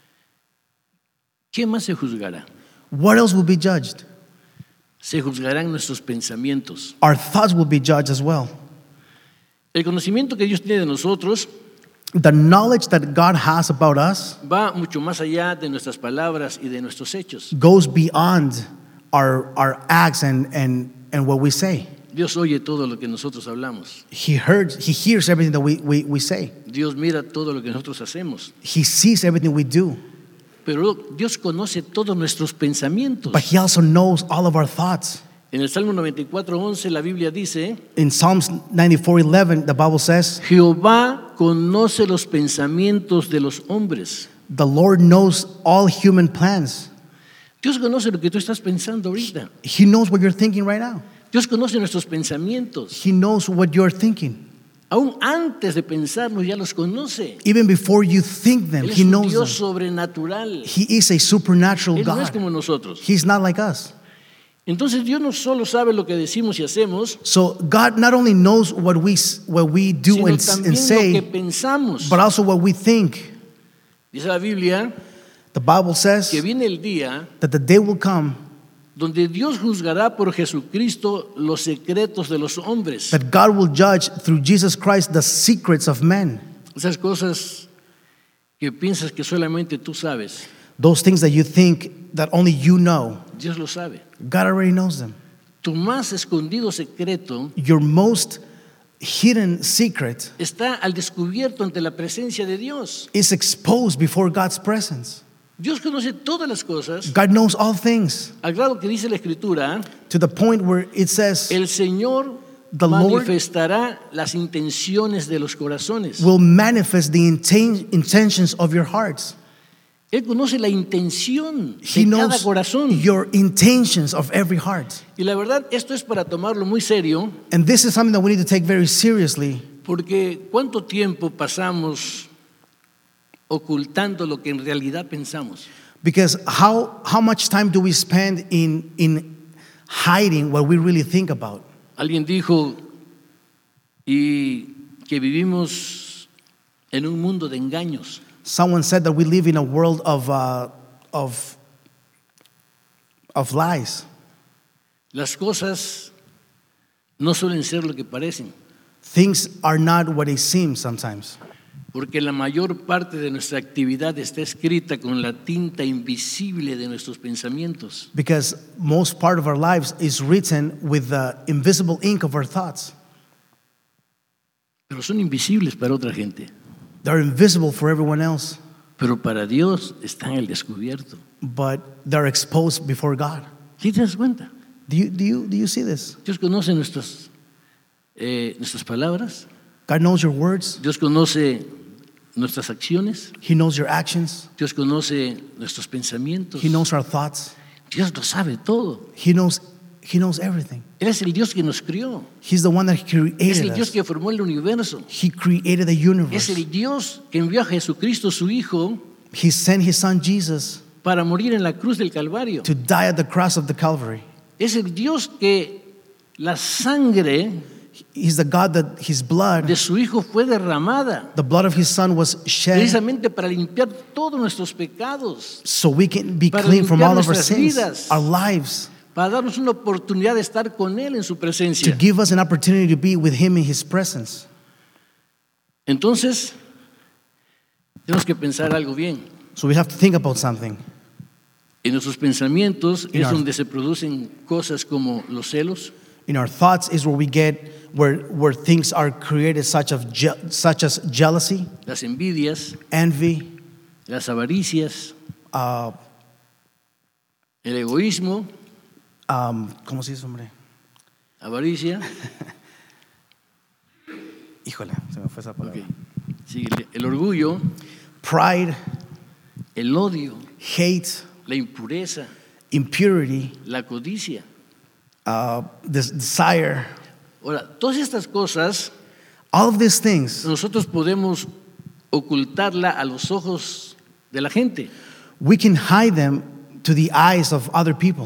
[SPEAKER 1] ¿Qué más se juzgará?
[SPEAKER 2] What else will be judged?
[SPEAKER 1] Se juzgarán nuestros pensamientos.
[SPEAKER 2] Our thoughts will be judged as well.
[SPEAKER 1] El conocimiento que Dios tiene de nosotros
[SPEAKER 2] The knowledge that God has about us
[SPEAKER 1] va mucho más allá de nuestras palabras y de nuestros hechos.
[SPEAKER 2] goes beyond our, our acts and, and, and what we say.
[SPEAKER 1] Dios oye todo lo que nosotros hablamos.
[SPEAKER 2] He heard, he hears everything that we, we, we say.
[SPEAKER 1] Dios mira todo lo que nosotros hacemos.
[SPEAKER 2] He sees everything we do.
[SPEAKER 1] Pero Dios conoce todos nuestros pensamientos.
[SPEAKER 2] But he also knows all of our thoughts.
[SPEAKER 1] En el Salmo noventa y cuatro, once la Biblia dice,
[SPEAKER 2] In Psalms ninety-four eleven, the Bible says,
[SPEAKER 1] Jehová conoce los pensamientos de los hombres.
[SPEAKER 2] the Lord knows all human plans.
[SPEAKER 1] Dios conoce lo que tú estás pensando ahorita.
[SPEAKER 2] He knows what you're thinking right now.
[SPEAKER 1] Dios conoce nuestros pensamientos.
[SPEAKER 2] He knows what you're thinking.
[SPEAKER 1] Aún antes de pensarlos ya los conoce.
[SPEAKER 2] Even before you think them,
[SPEAKER 1] Él es
[SPEAKER 2] he
[SPEAKER 1] un
[SPEAKER 2] knows
[SPEAKER 1] Dios
[SPEAKER 2] them.
[SPEAKER 1] sobrenatural.
[SPEAKER 2] He is a supernatural
[SPEAKER 1] Él no es
[SPEAKER 2] God.
[SPEAKER 1] como nosotros.
[SPEAKER 2] He's not like us.
[SPEAKER 1] Entonces Dios no solo sabe lo que decimos y hacemos,
[SPEAKER 2] So God not only knows what we what we do
[SPEAKER 1] sino
[SPEAKER 2] and,
[SPEAKER 1] también
[SPEAKER 2] and
[SPEAKER 1] lo que
[SPEAKER 2] say,
[SPEAKER 1] pensamos.
[SPEAKER 2] but also what we think.
[SPEAKER 1] Dice la Biblia
[SPEAKER 2] The Bible says
[SPEAKER 1] que viene el día
[SPEAKER 2] that the day will come
[SPEAKER 1] donde Dios juzgará por Jesucristo los secretos de los hombres.
[SPEAKER 2] that God will judge through Jesus Christ the secrets of men.
[SPEAKER 1] Esas cosas que piensas que solamente tú sabes.
[SPEAKER 2] Those things that you think that only you know,
[SPEAKER 1] Dios lo sabe.
[SPEAKER 2] God already knows them.
[SPEAKER 1] Tu más escondido secreto
[SPEAKER 2] Your most hidden secret
[SPEAKER 1] está al descubierto ante la presencia de Dios.
[SPEAKER 2] is exposed before God's presence.
[SPEAKER 1] Dios conoce todas las cosas,
[SPEAKER 2] God knows all things,
[SPEAKER 1] al grado que dice la Escritura,
[SPEAKER 2] to the point where it says
[SPEAKER 1] el Señor
[SPEAKER 2] the Lord
[SPEAKER 1] manifestará las intenciones de los corazones.
[SPEAKER 2] will manifest the inten- intentions of your hearts.
[SPEAKER 1] Él conoce la intención
[SPEAKER 2] He
[SPEAKER 1] de cada
[SPEAKER 2] knows
[SPEAKER 1] corazón.
[SPEAKER 2] your intentions of every heart.
[SPEAKER 1] Y la verdad, esto es para tomarlo muy serio,
[SPEAKER 2] And this is something that we need to take very seriously,
[SPEAKER 1] porque ¿cuánto tiempo pasamos ocultando lo que en realidad pensamos?
[SPEAKER 2] because how, how much time do we spend in, in hiding what we really think about?
[SPEAKER 1] Alguien dijo y que vivimos en un mundo de engaños.
[SPEAKER 2] Someone said that we live in a world of, uh, of, of lies.
[SPEAKER 1] Las cosas no suelen ser lo que parecen,
[SPEAKER 2] Things are not what they seem sometimes,
[SPEAKER 1] porque la mayor parte de nuestra actividad está escrita con la tinta invisible de nuestros pensamientos.
[SPEAKER 2] because most part of our lives is written with the invisible ink of our thoughts.
[SPEAKER 1] Pero son invisibles para otra gente,
[SPEAKER 2] They're invisible for everyone else,
[SPEAKER 1] pero para Dios están al descubierto.
[SPEAKER 2] but they're exposed before God.
[SPEAKER 1] ¿Sí te das cuenta?
[SPEAKER 2] Do you, do you, do you see this?
[SPEAKER 1] Dios conoce nuestras, eh, nuestras palabras,
[SPEAKER 2] God knows your words.
[SPEAKER 1] Dios conoce nuestras acciones,
[SPEAKER 2] He knows your actions.
[SPEAKER 1] Dios conoce nuestros pensamientos.
[SPEAKER 2] He knows our thoughts.
[SPEAKER 1] Dios lo sabe todo.
[SPEAKER 2] He knows, he knows everything.
[SPEAKER 1] Él es el Dios que nos crió.
[SPEAKER 2] He's the one that
[SPEAKER 1] Es
[SPEAKER 2] created
[SPEAKER 1] el Dios
[SPEAKER 2] us.
[SPEAKER 1] que formó el universo.
[SPEAKER 2] He created the
[SPEAKER 1] Es
[SPEAKER 2] universe.
[SPEAKER 1] el Dios que envió a Jesucristo, su Hijo,
[SPEAKER 2] He sent His son Jesus
[SPEAKER 1] para morir en la cruz del Calvario.
[SPEAKER 2] to die at the cross of the Calvary.
[SPEAKER 1] Es el Dios que la sangre
[SPEAKER 2] He's the God that His blood,
[SPEAKER 1] de su Hijo fue derramada
[SPEAKER 2] the blood of His son was shed
[SPEAKER 1] precisamente para limpiar todos nuestros pecados,
[SPEAKER 2] so we can be
[SPEAKER 1] para
[SPEAKER 2] clean from
[SPEAKER 1] limpiar
[SPEAKER 2] all of our
[SPEAKER 1] nuestras
[SPEAKER 2] sins,
[SPEAKER 1] vidas.
[SPEAKER 2] our lives,
[SPEAKER 1] para darnos una oportunidad de estar con Él en su
[SPEAKER 2] to
[SPEAKER 1] presencia.
[SPEAKER 2] give us an opportunity to be with Him in His presence.
[SPEAKER 1] Entonces, tenemos que pensar algo bien.
[SPEAKER 2] So we have to think about something.
[SPEAKER 1] En nuestros pensamientos
[SPEAKER 2] In
[SPEAKER 1] es
[SPEAKER 2] our-
[SPEAKER 1] donde se producen cosas como los celos,
[SPEAKER 2] In our thoughts is where we get where where things are created, such of je- such as jealousy,
[SPEAKER 1] las envidias,
[SPEAKER 2] envy,
[SPEAKER 1] las avaricias,
[SPEAKER 2] uh,
[SPEAKER 1] el egoísmo,
[SPEAKER 2] um, ¿cómo se dice, hombre?
[SPEAKER 1] avaricia,
[SPEAKER 2] Híjole, se me fue esa palabra.
[SPEAKER 1] ok. Sí, el, el orgullo,
[SPEAKER 2] Pride,
[SPEAKER 1] el odio,
[SPEAKER 2] hate,
[SPEAKER 1] la impureza,
[SPEAKER 2] impurity,
[SPEAKER 1] la codicia.
[SPEAKER 2] uh, this desire.
[SPEAKER 1] Ahora, todas estas cosas
[SPEAKER 2] All of these things
[SPEAKER 1] nosotros podemos ocultarla a los ojos de la gente,
[SPEAKER 2] we can hide them to the eyes of other people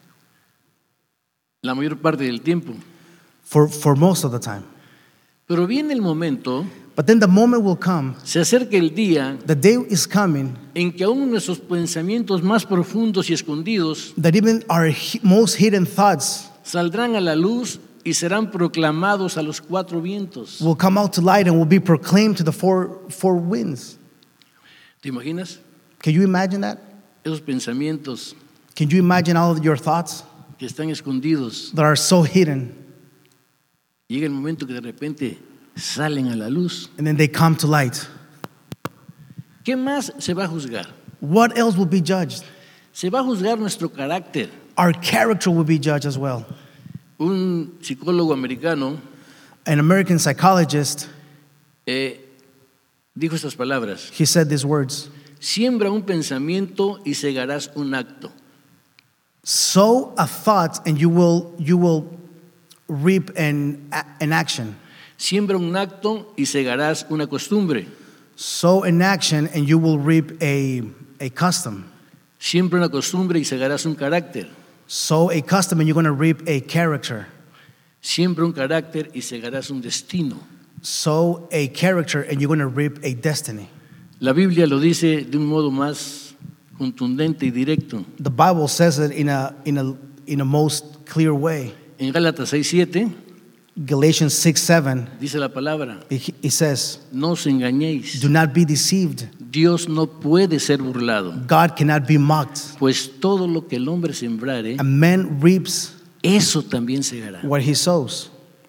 [SPEAKER 1] la mayor parte del tiempo.
[SPEAKER 2] for, for most of the time.
[SPEAKER 1] Pero viene el momento,
[SPEAKER 2] But then the moment will come,
[SPEAKER 1] se acerca el día
[SPEAKER 2] the day is coming,
[SPEAKER 1] en que aún nuestros pensamientos más profundos y escondidos
[SPEAKER 2] that even our hi- most hidden thoughts
[SPEAKER 1] saldrán a la luz y serán proclamados a los cuatro vientos.
[SPEAKER 2] will come out to light and will be proclaimed to the four, four winds.
[SPEAKER 1] ¿Te imaginas?
[SPEAKER 2] Can you imagine that?
[SPEAKER 1] Esos pensamientos
[SPEAKER 2] Can you imagine all of your thoughts
[SPEAKER 1] que están escondidos.
[SPEAKER 2] that are so hidden
[SPEAKER 1] Llega el momento que de repente salen a la luz.
[SPEAKER 2] and then they come to light?
[SPEAKER 1] ¿Qué más se va a juzgar?
[SPEAKER 2] What else will be judged?
[SPEAKER 1] Se va a juzgar nuestro carácter.
[SPEAKER 2] Our character will be judged as well.
[SPEAKER 1] Un psicólogo americano
[SPEAKER 2] An American psychologist,
[SPEAKER 1] eh, dijo estas palabras:
[SPEAKER 2] he said these words:
[SPEAKER 1] siembra un pensamiento y segarás un acto.
[SPEAKER 2] sow a thought and you will, you will reap an, an action.
[SPEAKER 1] Siembra un acto y segarás una costumbre.
[SPEAKER 2] Sow an action and you will reap a, a custom.
[SPEAKER 1] Siembra una costumbre y segarás un carácter.
[SPEAKER 2] Sow a custom and you're going to reap a character.
[SPEAKER 1] Siembra un carácter y segarás un destino.
[SPEAKER 2] Sow a character and you're going to reap a destiny.
[SPEAKER 1] La Biblia lo dice de un modo más contundente y directo.
[SPEAKER 2] The Bible says it in a, in a, in a most clear way.
[SPEAKER 1] En Gálatas seis siete
[SPEAKER 2] Galatians six seven,
[SPEAKER 1] dice la palabra,
[SPEAKER 2] it, it says,
[SPEAKER 1] no os engañéis,
[SPEAKER 2] do not be deceived.
[SPEAKER 1] Dios no puede ser burlado,
[SPEAKER 2] God cannot be mocked.
[SPEAKER 1] pues todo lo que el hombre sembrare,
[SPEAKER 2] A man reaps
[SPEAKER 1] eso también segará.
[SPEAKER 2] what he sows.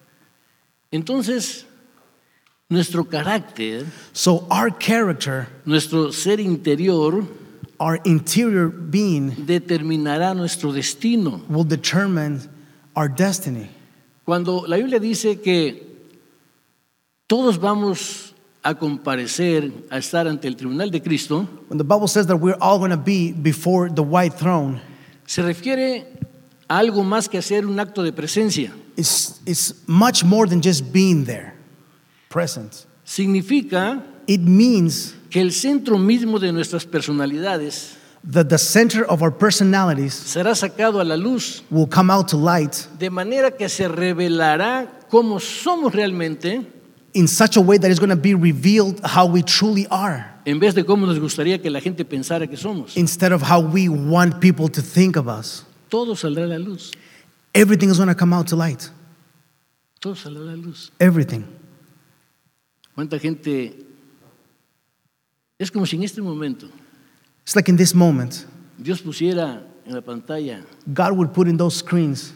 [SPEAKER 1] Entonces, nuestro carácter,
[SPEAKER 2] So our character,
[SPEAKER 1] nuestro ser interior,
[SPEAKER 2] our interior being,
[SPEAKER 1] determinará nuestro destino.
[SPEAKER 2] will determine our destiny.
[SPEAKER 1] Cuando la Biblia dice que todos vamos a comparecer, a estar ante el tribunal de Cristo,
[SPEAKER 2] When the Bible says that we're all going to be before the white throne,
[SPEAKER 1] se refiere a algo más que hacer un acto de presencia.
[SPEAKER 2] it's, it's much more than just being there, present.
[SPEAKER 1] Significa
[SPEAKER 2] It means
[SPEAKER 1] que el centro mismo de nuestras personalidades
[SPEAKER 2] that the center of our personalities
[SPEAKER 1] será sacado a la luz,
[SPEAKER 2] will come out to light
[SPEAKER 1] de manera que se revelará cómo somos realmente,
[SPEAKER 2] in such a way that it's going to be revealed how we truly are,
[SPEAKER 1] en vez de cómo nos gustaría que la gente pensara que somos.
[SPEAKER 2] instead of how we want people to think of us.
[SPEAKER 1] Todo saldrá a la luz.
[SPEAKER 2] Everything is going to come out to light.
[SPEAKER 1] Todo saldrá a la luz.
[SPEAKER 2] Everything.
[SPEAKER 1] ¿Cuánta gente? Es como si en este momento
[SPEAKER 2] It's like in this moment,
[SPEAKER 1] Dios pusiera en la pantalla
[SPEAKER 2] God would put in those screens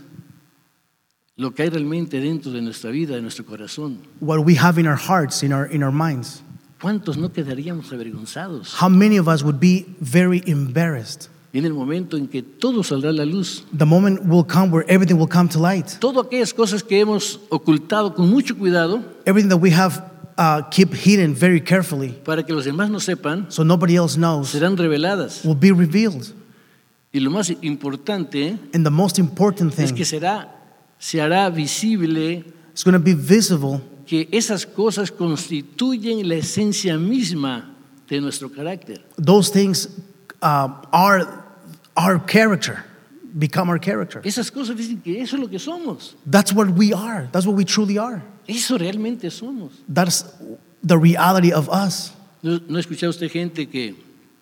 [SPEAKER 1] lo que hay realmente dentro de nuestra vida, de nuestro corazón.
[SPEAKER 2] what we have in our hearts, in our, in our minds.
[SPEAKER 1] ¿Cuántos no quedaríamos avergonzados
[SPEAKER 2] How many of us would be very embarrassed?
[SPEAKER 1] en el momento en que todo saldrá a la luz?
[SPEAKER 2] The moment will come where everything will come to light.
[SPEAKER 1] Todas aquellas cosas que hemos ocultado con mucho cuidado
[SPEAKER 2] Everything that we have uh, keep hidden very carefully
[SPEAKER 1] para que los demás no sepan,
[SPEAKER 2] so nobody else knows
[SPEAKER 1] serán reveladas.
[SPEAKER 2] will be revealed.
[SPEAKER 1] Y lo más importante
[SPEAKER 2] And the most important
[SPEAKER 1] es
[SPEAKER 2] thing,
[SPEAKER 1] que será, se hará visible
[SPEAKER 2] it's going to be visible
[SPEAKER 1] que esas cosas constituyen la esencia misma de nuestro carácter.
[SPEAKER 2] those things uh, are our character, become our character.
[SPEAKER 1] Esas cosas dicen que eso es lo que somos.
[SPEAKER 2] That's what we are. That's what we truly are.
[SPEAKER 1] Eso realmente somos.
[SPEAKER 2] That's the reality of us.
[SPEAKER 1] ¿No, no ha escuchado usted gente que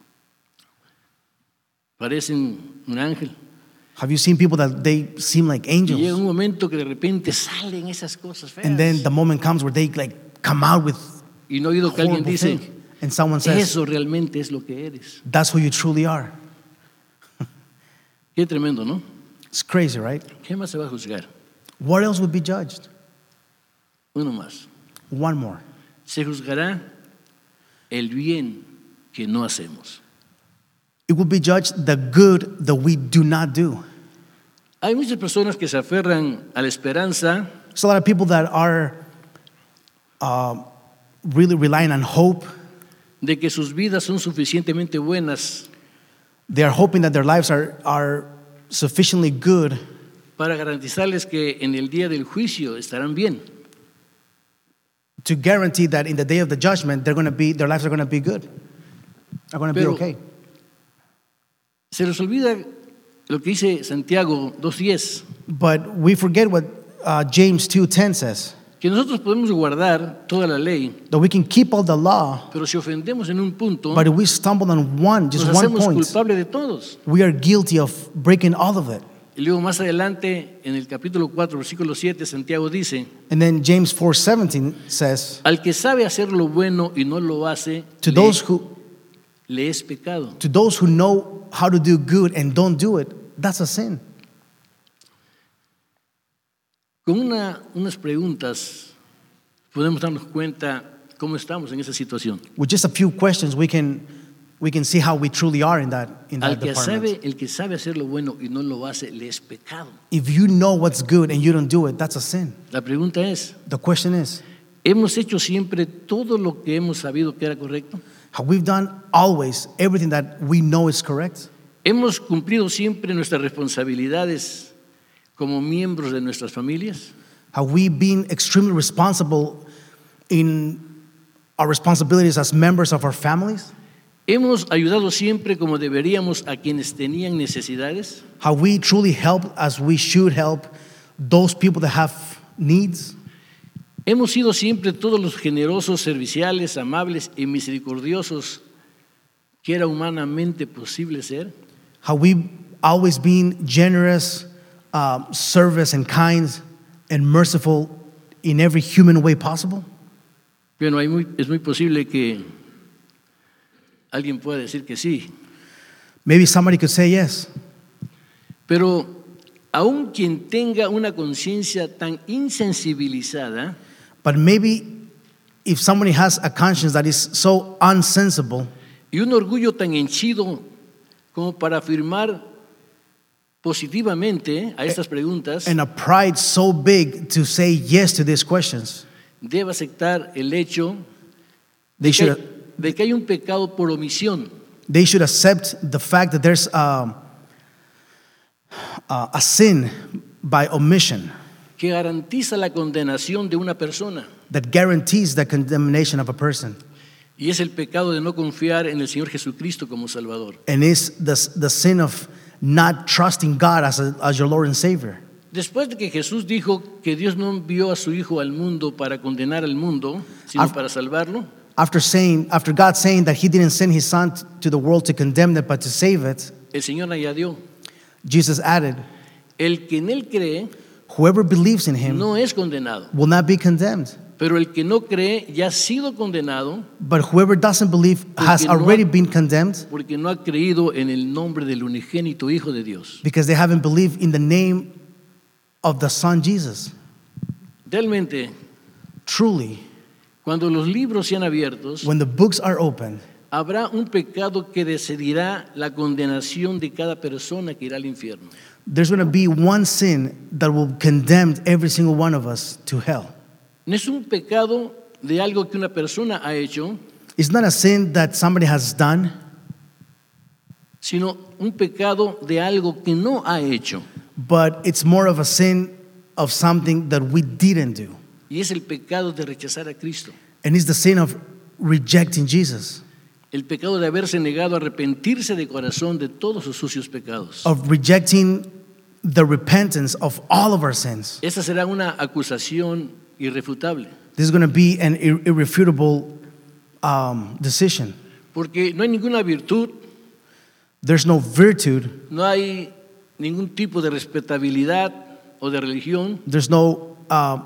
[SPEAKER 1] parecen un ángel?
[SPEAKER 2] Have you seen people that they seem like
[SPEAKER 1] Y llega
[SPEAKER 2] angels,
[SPEAKER 1] un momento que de repente salen esas cosas feas.
[SPEAKER 2] and then the moment comes where they like come out with
[SPEAKER 1] Y no he oído que alguien
[SPEAKER 2] horrible
[SPEAKER 1] dice,
[SPEAKER 2] thing, and someone says,
[SPEAKER 1] eso realmente es lo que eres.
[SPEAKER 2] "That's who you truly are."
[SPEAKER 1] Qué tremendo, ¿no?
[SPEAKER 2] It's crazy, right?
[SPEAKER 1] ¿Qué más se va a juzgar?
[SPEAKER 2] What else would be judged?
[SPEAKER 1] Uno más.
[SPEAKER 2] One more.
[SPEAKER 1] Se juzgará el bien que no hacemos.
[SPEAKER 2] It will be judged the good that we do not do.
[SPEAKER 1] Hay muchas personas que se aferran a la esperanza
[SPEAKER 2] There's a lot of people that are uh, really relying on hope.
[SPEAKER 1] de que sus vidas son suficientemente buenas
[SPEAKER 2] They are hoping that their lives are, are sufficiently good
[SPEAKER 1] para garantizarles que en el día del juicio estarán bien.
[SPEAKER 2] to guarantee that in the day of the judgment, they're going to be, their lives are going to be good, are going to be
[SPEAKER 1] Pero-
[SPEAKER 2] okay.
[SPEAKER 1] Se les olvida lo que dice Santiago dos diez,
[SPEAKER 2] But we forget what uh, James two ten says,
[SPEAKER 1] que nosotros podemos guardar toda la ley,
[SPEAKER 2] that we can keep all the law,
[SPEAKER 1] pero si ofendemos en un punto,
[SPEAKER 2] but if we stumble on one, just
[SPEAKER 1] nos
[SPEAKER 2] one
[SPEAKER 1] hacemos
[SPEAKER 2] point,
[SPEAKER 1] culpables de todos.
[SPEAKER 2] we are guilty of breaking all of it.
[SPEAKER 1] Y luego más adelante, en el capítulo cuatro, versículo siete, Santiago dice,
[SPEAKER 2] And then James four seventeen says,
[SPEAKER 1] al que sabe hacer lo bueno y no lo hace,
[SPEAKER 2] to
[SPEAKER 1] le,
[SPEAKER 2] those who
[SPEAKER 1] le es pecado.
[SPEAKER 2] to those who know how to do good and don't do it, that's a sin.
[SPEAKER 1] Con una, unas preguntas podemos darnos cuenta cómo estamos en esa situación.
[SPEAKER 2] With just a few questions, we can we can see how we truly are in that in
[SPEAKER 1] Al
[SPEAKER 2] that
[SPEAKER 1] que
[SPEAKER 2] department.
[SPEAKER 1] sabe, el que sabe hacer lo bueno y no lo hace, le es pecado.
[SPEAKER 2] If you know what's good and you don't do it, that's a sin.
[SPEAKER 1] La pregunta es,
[SPEAKER 2] The question is,
[SPEAKER 1] ¿hemos hecho siempre todo lo que hemos sabido que era correcto?
[SPEAKER 2] have we done always everything that we know is correct?
[SPEAKER 1] ¿Hemos cumplido siempre nuestras responsabilidades como miembros de nuestras familias?
[SPEAKER 2] Have we been extremely responsible in our responsibilities as members of our families?
[SPEAKER 1] ¿Hemos ayudado siempre como deberíamos a quienes tenían necesidades?
[SPEAKER 2] Have we truly helped as we should help those people that have needs?
[SPEAKER 1] ¿Hemos sido siempre todos los generosos, serviciales, amables y misericordiosos que era humanamente posible ser?
[SPEAKER 2] Have we always been generous, uh, service, and kind and merciful in every human way possible?
[SPEAKER 1] Bueno, hay muy, es muy posible que alguien pueda decir que sí,
[SPEAKER 2] Maybe somebody could say yes.
[SPEAKER 1] pero aun quien tenga una conciencia tan insensibilizada,
[SPEAKER 2] But maybe if somebody has a conscience that is so unsensible
[SPEAKER 1] y un orgullo tan henchido como para afirmar positivamente a estas preguntas,
[SPEAKER 2] and a pride so big to say yes to these questions,
[SPEAKER 1] debe aceptar el hecho
[SPEAKER 2] they
[SPEAKER 1] de que,
[SPEAKER 2] should,
[SPEAKER 1] hay, de que hay un pecado por omisión,
[SPEAKER 2] they should accept the fact that there's um, uh, a sin by omission
[SPEAKER 1] que garantiza la condenación de una persona,
[SPEAKER 2] that guarantees the condemnation of a person,
[SPEAKER 1] y es el pecado de no confiar en el Señor Jesucristo como Salvador.
[SPEAKER 2] and is the, the sin of not trusting God as, a, as your Lord and Savior.
[SPEAKER 1] Después de que Jesús dijo que Dios no envió a su Hijo al mundo para condenar al mundo, sino
[SPEAKER 2] Af-
[SPEAKER 1] para salvarlo,
[SPEAKER 2] After saying, after God saying that He didn't send His Son t- to the world to condemn it, but to save it,
[SPEAKER 1] el Señor añadió,
[SPEAKER 2] Jesus added,
[SPEAKER 1] el que en Él cree
[SPEAKER 2] whoever believes in Him
[SPEAKER 1] no es condenado,
[SPEAKER 2] will not be condemned.
[SPEAKER 1] pero el que no cree ya ha sido condenado
[SPEAKER 2] But whoever doesn't believe has
[SPEAKER 1] Porque no ha-
[SPEAKER 2] already been condemned
[SPEAKER 1] porque no ha creído en el nombre del unigénito Hijo de Dios.
[SPEAKER 2] because they haven't believed in the name of the Son Jesus.
[SPEAKER 1] Realmente,
[SPEAKER 2] Truly,
[SPEAKER 1] cuando los libros sean abiertos,
[SPEAKER 2] when the books are open,
[SPEAKER 1] habrá un pecado que decidirá la condenación de cada persona que irá al infierno.
[SPEAKER 2] there's going to be one sin that will condemn every single one of us to hell.
[SPEAKER 1] No es un pecado de algo que una persona ha hecho,
[SPEAKER 2] It's not a sin that somebody has done,
[SPEAKER 1] sino un pecado de algo que no ha hecho.
[SPEAKER 2] but it's more of a sin of something that we didn't do.
[SPEAKER 1] Y es el pecado de rechazar a Cristo.
[SPEAKER 2] And it's the sin of rejecting Jesus,
[SPEAKER 1] El pecado de haberse negado a arrepentirse de corazón de todos sus sucios pecados.
[SPEAKER 2] of rejecting the repentance of all of our sins.
[SPEAKER 1] Esa será una acusación irrefutable.
[SPEAKER 2] This is going to be an ir- irrefutable um, decision.
[SPEAKER 1] Porque no hay ninguna virtud,
[SPEAKER 2] There's no virtue,
[SPEAKER 1] no hay ningún tipo de respetabilidad o de religión
[SPEAKER 2] there's no uh,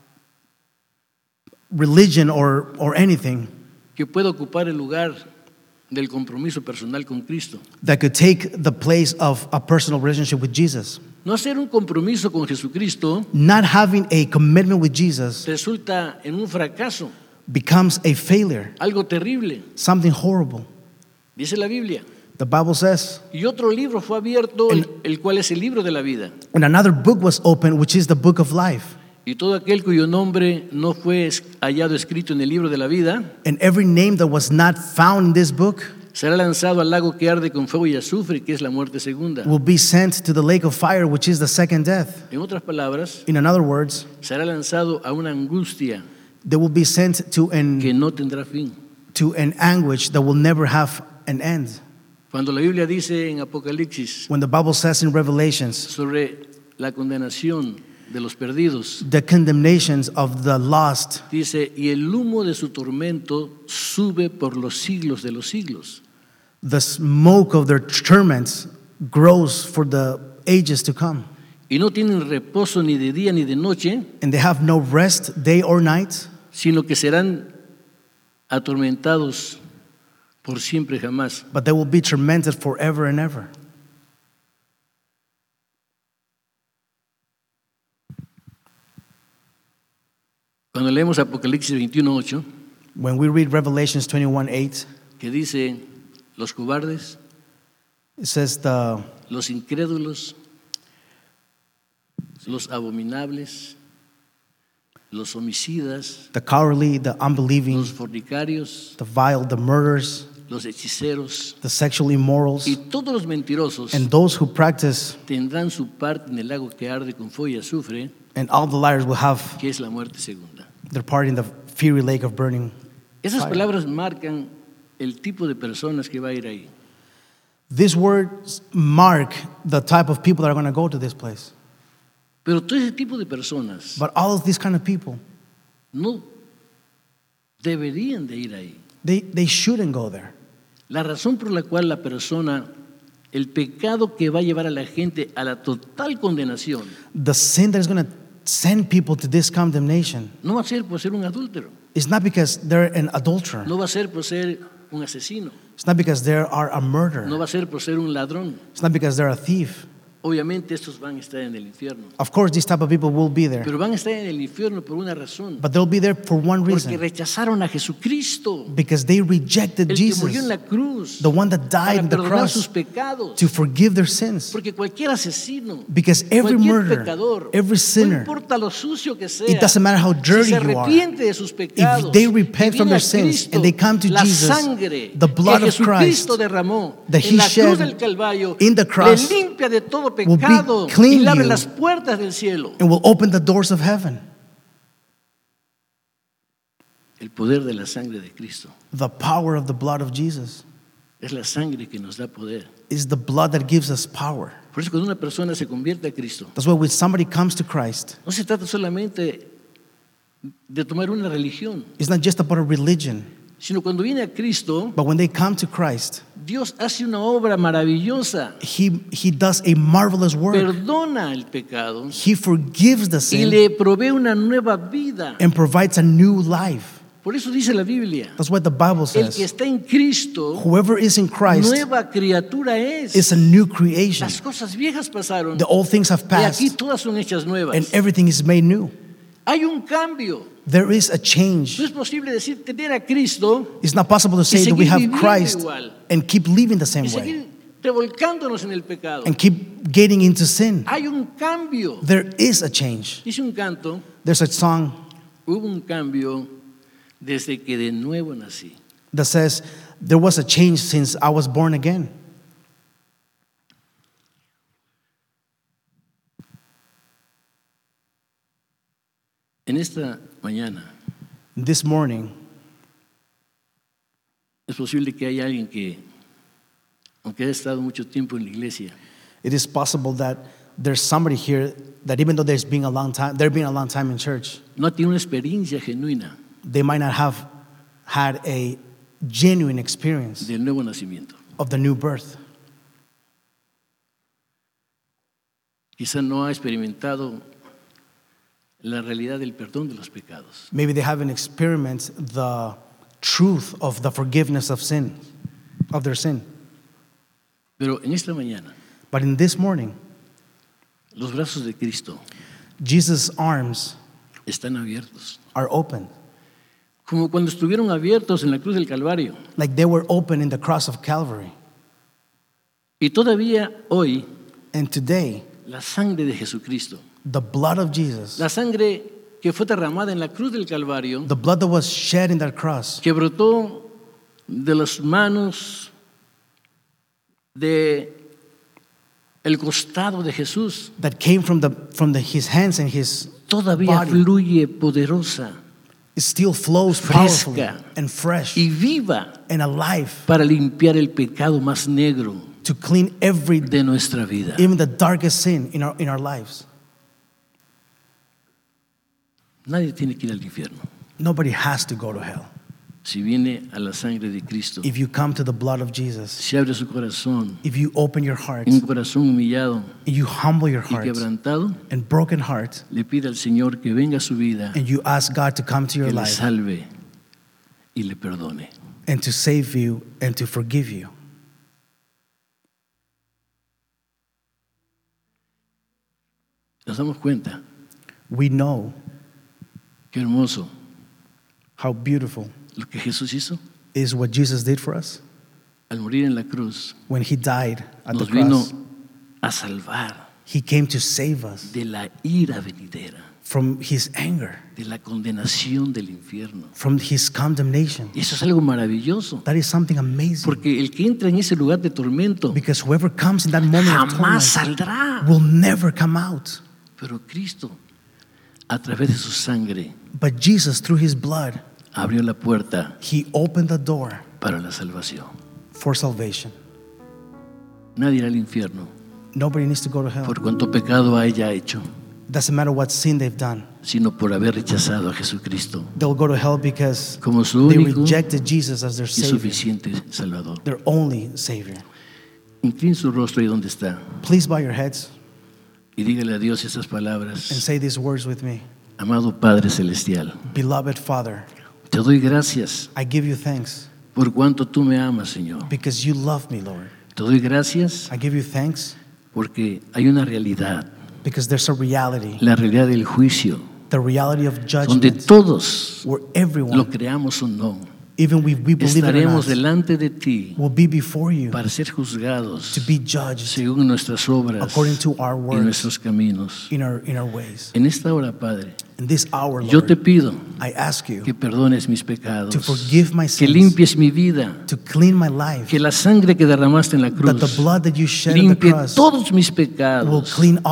[SPEAKER 2] religion or, or anything
[SPEAKER 1] que pueda ocupar el lugar del compromiso personal con Cristo.
[SPEAKER 2] that could take the place of a personal relationship with Jesus.
[SPEAKER 1] No hacer un compromiso con Jesucristo
[SPEAKER 2] Not having a commitment with Jesus
[SPEAKER 1] resulta en un fracaso,
[SPEAKER 2] becomes a failure,
[SPEAKER 1] algo terrible,
[SPEAKER 2] something horrible.
[SPEAKER 1] dice la Biblia.
[SPEAKER 2] The Bible says,
[SPEAKER 1] Y otro libro fue abierto, el, el cual es el libro de la vida.
[SPEAKER 2] and another book was opened, which is the book of life.
[SPEAKER 1] Y todo aquel cuyo nombre no fue es- hallado escrito en el libro de la vida,
[SPEAKER 2] And every name that was not found in this book
[SPEAKER 1] será lanzado al lago que arde con fuego y azufre, que es la muerte segunda.
[SPEAKER 2] will be sent to the lake of fire, which is the second death.
[SPEAKER 1] En otras palabras,
[SPEAKER 2] In other words,
[SPEAKER 1] será lanzado a una angustia
[SPEAKER 2] they will be sent to an,
[SPEAKER 1] que no tendrá fin.
[SPEAKER 2] to an anguish that will never have an end.
[SPEAKER 1] Cuando la Biblia dice en Apocalipsis
[SPEAKER 2] When the Bible says in Revelations,
[SPEAKER 1] sobre la condenación de los perdidos,
[SPEAKER 2] the condemnations of the lost,
[SPEAKER 1] dice, y el humo de su tormento sube por los siglos de los siglos.
[SPEAKER 2] the smoke of their torments grows for the ages to come.
[SPEAKER 1] Y no tienen reposo ni de día ni de noche,
[SPEAKER 2] And they have no rest day or night,
[SPEAKER 1] sino que serán atormentados por siempre y jamás.
[SPEAKER 2] but they will be tormented forever and ever.
[SPEAKER 1] Cuando leemos Apocalipsis veintiuno ocho,
[SPEAKER 2] When we read Revelations twenty-one eight,
[SPEAKER 1] que dice, los cobardes,
[SPEAKER 2] it says the,
[SPEAKER 1] los incrédulos, los abominables, los homicidas,
[SPEAKER 2] the cowardly, the unbelieving,
[SPEAKER 1] los fornicarios,
[SPEAKER 2] the vile, the murderers,
[SPEAKER 1] los hechiceros
[SPEAKER 2] the sexual immorals,
[SPEAKER 1] y todos los mentirosos
[SPEAKER 2] and those who practice,
[SPEAKER 1] tendrán su parte en el lago que arde con fuego y azufre,
[SPEAKER 2] and all the liars will have
[SPEAKER 1] que es la muerte segunda.
[SPEAKER 2] their part in the fiery lake of burning.
[SPEAKER 1] Esas
[SPEAKER 2] fire.
[SPEAKER 1] palabras marcan el tipo de personas que va a ir ahí.
[SPEAKER 2] These words mark the type of people that are going to go to this place.
[SPEAKER 1] Pero todo ese tipo de personas
[SPEAKER 2] But all of these kind of people,
[SPEAKER 1] no deberían de ir ahí.
[SPEAKER 2] they, they shouldn't go there.
[SPEAKER 1] La razón por la cual la persona, el pecado que va a llevar a la gente a la total condenación,
[SPEAKER 2] The sin that is going to send people to this condemnation
[SPEAKER 1] No va a ser por ser un adúltero.
[SPEAKER 2] is not because they're an adulterer.
[SPEAKER 1] No va a ser por ser un asesino.
[SPEAKER 2] It's not because they are a murderer.
[SPEAKER 1] No va a ser por ser un ladrón.
[SPEAKER 2] It's not because they're a thief.
[SPEAKER 1] Obviamente estos van a estar en el infierno.
[SPEAKER 2] Of course, these type of people will be there.
[SPEAKER 1] Pero van a estar en el infierno por una razón.
[SPEAKER 2] But they'll be there for one
[SPEAKER 1] Porque
[SPEAKER 2] reason.
[SPEAKER 1] rechazaron a Jesucristo,
[SPEAKER 2] Because they rejected
[SPEAKER 1] el que murió
[SPEAKER 2] Jesus,
[SPEAKER 1] en la cruz,
[SPEAKER 2] the one that died
[SPEAKER 1] para
[SPEAKER 2] on the
[SPEAKER 1] perdonar sus
[SPEAKER 2] cross
[SPEAKER 1] pecados.
[SPEAKER 2] to forgive their sins.
[SPEAKER 1] Porque cualquier asesino,
[SPEAKER 2] Because every
[SPEAKER 1] cualquier
[SPEAKER 2] murderer,
[SPEAKER 1] pecador,
[SPEAKER 2] every
[SPEAKER 1] no
[SPEAKER 2] sinner,
[SPEAKER 1] importa lo sucio que sea,
[SPEAKER 2] it doesn't matter how dirty
[SPEAKER 1] si se
[SPEAKER 2] you are,
[SPEAKER 1] arrepiente de sus pecados,
[SPEAKER 2] if they
[SPEAKER 1] y
[SPEAKER 2] repent from
[SPEAKER 1] viene a
[SPEAKER 2] their sins
[SPEAKER 1] Cristo,
[SPEAKER 2] and they come to
[SPEAKER 1] la
[SPEAKER 2] Jesus,
[SPEAKER 1] sangre
[SPEAKER 2] the blood
[SPEAKER 1] que
[SPEAKER 2] of Christ
[SPEAKER 1] Jesucristo derramó
[SPEAKER 2] that
[SPEAKER 1] en
[SPEAKER 2] he
[SPEAKER 1] la
[SPEAKER 2] shed
[SPEAKER 1] cruz del Calvario,
[SPEAKER 2] in the cross
[SPEAKER 1] le limpia de todo
[SPEAKER 2] will be
[SPEAKER 1] pecado
[SPEAKER 2] clean
[SPEAKER 1] y le abre
[SPEAKER 2] you
[SPEAKER 1] las puertas del cielo.
[SPEAKER 2] and will open the doors of heaven.
[SPEAKER 1] El poder de la sangre de Cristo
[SPEAKER 2] The power of the blood of Jesus
[SPEAKER 1] es la sangre que nos da poder.
[SPEAKER 2] is the blood that gives us power.
[SPEAKER 1] Por eso cuando una persona se convierte a Cristo,
[SPEAKER 2] That's why when somebody comes to Christ,
[SPEAKER 1] no se trata solamente de tomar una religión,
[SPEAKER 2] it's not just about a religion,
[SPEAKER 1] sino cuando viene a Cristo,
[SPEAKER 2] but when they come to Christ,
[SPEAKER 1] Dios hace una obra maravillosa,
[SPEAKER 2] He, he does a marvelous work.
[SPEAKER 1] perdona el pecado
[SPEAKER 2] He forgives the
[SPEAKER 1] y
[SPEAKER 2] sin
[SPEAKER 1] le provee una nueva vida.
[SPEAKER 2] and provides a new life.
[SPEAKER 1] Por eso dice la Biblia,
[SPEAKER 2] That's what the Bible
[SPEAKER 1] el que
[SPEAKER 2] says.
[SPEAKER 1] está en Cristo,
[SPEAKER 2] Whoever is in Christ
[SPEAKER 1] nueva criatura es.
[SPEAKER 2] is a new creation.
[SPEAKER 1] Las cosas viejas pasaron
[SPEAKER 2] The old things have
[SPEAKER 1] y
[SPEAKER 2] passed
[SPEAKER 1] aquí todas son hechas nuevas.
[SPEAKER 2] and everything is made new.
[SPEAKER 1] Hay un cambio.
[SPEAKER 2] There is a change.
[SPEAKER 1] No es posible decir tener a Cristo
[SPEAKER 2] It's not possible to say that we have Christ and keep living the same
[SPEAKER 1] y
[SPEAKER 2] way
[SPEAKER 1] seguir revolcándonos en el pecado.
[SPEAKER 2] and keep getting into sin.
[SPEAKER 1] Hay un cambio.
[SPEAKER 2] There is a change.
[SPEAKER 1] Dice un canto,
[SPEAKER 2] There's a song
[SPEAKER 1] hubo un cambio desde que de nuevo nací.
[SPEAKER 2] that says, there was a change since I was born again.
[SPEAKER 1] En esta mañana
[SPEAKER 2] This morning,
[SPEAKER 1] es posible que haya alguien que, aunque haya estado mucho tiempo en la iglesia,
[SPEAKER 2] it is possible that there's somebody here that even though there's been a long time, they've been a long time in church,
[SPEAKER 1] no tiene una experiencia genuina
[SPEAKER 2] they might not have had a genuine experience
[SPEAKER 1] del nuevo nacimiento.
[SPEAKER 2] of the new birth.
[SPEAKER 1] Quizá no ha experimentado la realidad del perdón de los pecados.
[SPEAKER 2] Maybe they haven't experienced the truth of the forgiveness of sin, of their sin.
[SPEAKER 1] Pero en esta mañana,
[SPEAKER 2] But in this morning,
[SPEAKER 1] los brazos de Cristo
[SPEAKER 2] Jesus' arms
[SPEAKER 1] están abiertos.
[SPEAKER 2] are open,
[SPEAKER 1] Como cuando estuvieron abiertos en la cruz del Calvario.
[SPEAKER 2] like they were open in the cross of Calvary.
[SPEAKER 1] Y todavía hoy,
[SPEAKER 2] And today,
[SPEAKER 1] la sangre de Jesucristo,
[SPEAKER 2] the blood of Jesus,
[SPEAKER 1] la sangre que fue derramada en la cruz del Calvario,
[SPEAKER 2] the blood that was shed in that cross,
[SPEAKER 1] que brotó de las manos de el costado de Jesús,
[SPEAKER 2] that came from the from the, his hands and his
[SPEAKER 1] todavía
[SPEAKER 2] body,
[SPEAKER 1] fluye poderosa
[SPEAKER 2] it still flows powerfully
[SPEAKER 1] Fresca.
[SPEAKER 2] and fresh
[SPEAKER 1] y viva
[SPEAKER 2] and alive
[SPEAKER 1] para limpiar el pecado más negro
[SPEAKER 2] to clean every,
[SPEAKER 1] de nuestra vida.
[SPEAKER 2] even the darkest sin in our in our lives.
[SPEAKER 1] Nadie tiene que ir al infierno
[SPEAKER 2] Nobody has to go to hell.
[SPEAKER 1] si viene a la sangre de Cristo,
[SPEAKER 2] If you come to the blood of Jesus,
[SPEAKER 1] si abre su corazón,
[SPEAKER 2] if you open your heart,
[SPEAKER 1] un corazón humillado
[SPEAKER 2] and you humble your
[SPEAKER 1] y
[SPEAKER 2] heart
[SPEAKER 1] quebrantado,
[SPEAKER 2] and broken heart,
[SPEAKER 1] le pide al Señor que venga a su vida,
[SPEAKER 2] and you ask God to come to your
[SPEAKER 1] que le
[SPEAKER 2] life
[SPEAKER 1] salve y le perdone.
[SPEAKER 2] and to save you and to forgive you.
[SPEAKER 1] Nos damos cuenta,
[SPEAKER 2] We know
[SPEAKER 1] qué hermoso
[SPEAKER 2] how beautiful
[SPEAKER 1] lo que Jesús hizo
[SPEAKER 2] is what Jesus did for us
[SPEAKER 1] al morir en la cruz.
[SPEAKER 2] when he died at the
[SPEAKER 1] Nos vino
[SPEAKER 2] cross.
[SPEAKER 1] a salvar
[SPEAKER 2] He came to save us
[SPEAKER 1] de la ira venidera,
[SPEAKER 2] from his anger,
[SPEAKER 1] de la condenación del infierno.
[SPEAKER 2] from his condemnation.
[SPEAKER 1] Y eso es algo maravilloso,
[SPEAKER 2] That is something amazing,
[SPEAKER 1] porque el que entra en ese lugar de tormento
[SPEAKER 2] because whoever comes in that moment of
[SPEAKER 1] jamás
[SPEAKER 2] torment
[SPEAKER 1] saldrá.
[SPEAKER 2] will never come out.
[SPEAKER 1] Pero Cristo, a través de su sangre,
[SPEAKER 2] But Jesus, through his blood,
[SPEAKER 1] abrió la puerta
[SPEAKER 2] he opened the door
[SPEAKER 1] para la salvación.
[SPEAKER 2] for salvation.
[SPEAKER 1] Nadie irá al infierno
[SPEAKER 2] Nobody needs to go to hell.
[SPEAKER 1] por cuanto pecado haya hecho,
[SPEAKER 2] Doesn't matter what sin they've done.
[SPEAKER 1] sino por haber rechazado a Jesucristo
[SPEAKER 2] They'll go to hell because
[SPEAKER 1] como su
[SPEAKER 2] they
[SPEAKER 1] único
[SPEAKER 2] rejected Jesus as their
[SPEAKER 1] y
[SPEAKER 2] Savior,
[SPEAKER 1] suficiente Salvador.
[SPEAKER 2] their only Savior.
[SPEAKER 1] Incline su rostro ahí donde está
[SPEAKER 2] Please bow your heads
[SPEAKER 1] y Y dígale a Dios estas
[SPEAKER 2] and
[SPEAKER 1] palabras.
[SPEAKER 2] say these words with me.
[SPEAKER 1] Amado Padre Celestial,
[SPEAKER 2] Beloved Father,
[SPEAKER 1] te doy gracias
[SPEAKER 2] I give you thanks
[SPEAKER 1] por cuanto tú me amas, Señor.
[SPEAKER 2] because you love me, Lord.
[SPEAKER 1] Te doy gracias
[SPEAKER 2] I give you thanks
[SPEAKER 1] porque hay una realidad,
[SPEAKER 2] because there's a reality,
[SPEAKER 1] la realidad del juicio,
[SPEAKER 2] the reality of
[SPEAKER 1] donde
[SPEAKER 2] judgment,
[SPEAKER 1] todos,
[SPEAKER 2] where everyone,
[SPEAKER 1] lo creamos o no,
[SPEAKER 2] even we, we believe it or
[SPEAKER 1] estaremos
[SPEAKER 2] not,
[SPEAKER 1] delante de ti
[SPEAKER 2] will be before you
[SPEAKER 1] para ser juzgados
[SPEAKER 2] to be judged
[SPEAKER 1] según nuestras obras
[SPEAKER 2] according to our
[SPEAKER 1] y
[SPEAKER 2] works,
[SPEAKER 1] nuestros caminos.
[SPEAKER 2] in our, in our ways.
[SPEAKER 1] En esta hora, Padre,
[SPEAKER 2] In this hour,
[SPEAKER 1] yo te
[SPEAKER 2] Lord,
[SPEAKER 1] pido
[SPEAKER 2] I ask you
[SPEAKER 1] que perdones mis pecados,
[SPEAKER 2] to forgive my
[SPEAKER 1] que
[SPEAKER 2] sins,
[SPEAKER 1] limpies mi vida,
[SPEAKER 2] to clean my life,
[SPEAKER 1] que la sangre que derramaste en la
[SPEAKER 2] that the
[SPEAKER 1] cruz
[SPEAKER 2] blood that you shed on the
[SPEAKER 1] limpie
[SPEAKER 2] cross
[SPEAKER 1] todos mis
[SPEAKER 2] will
[SPEAKER 1] pecados.
[SPEAKER 2] clean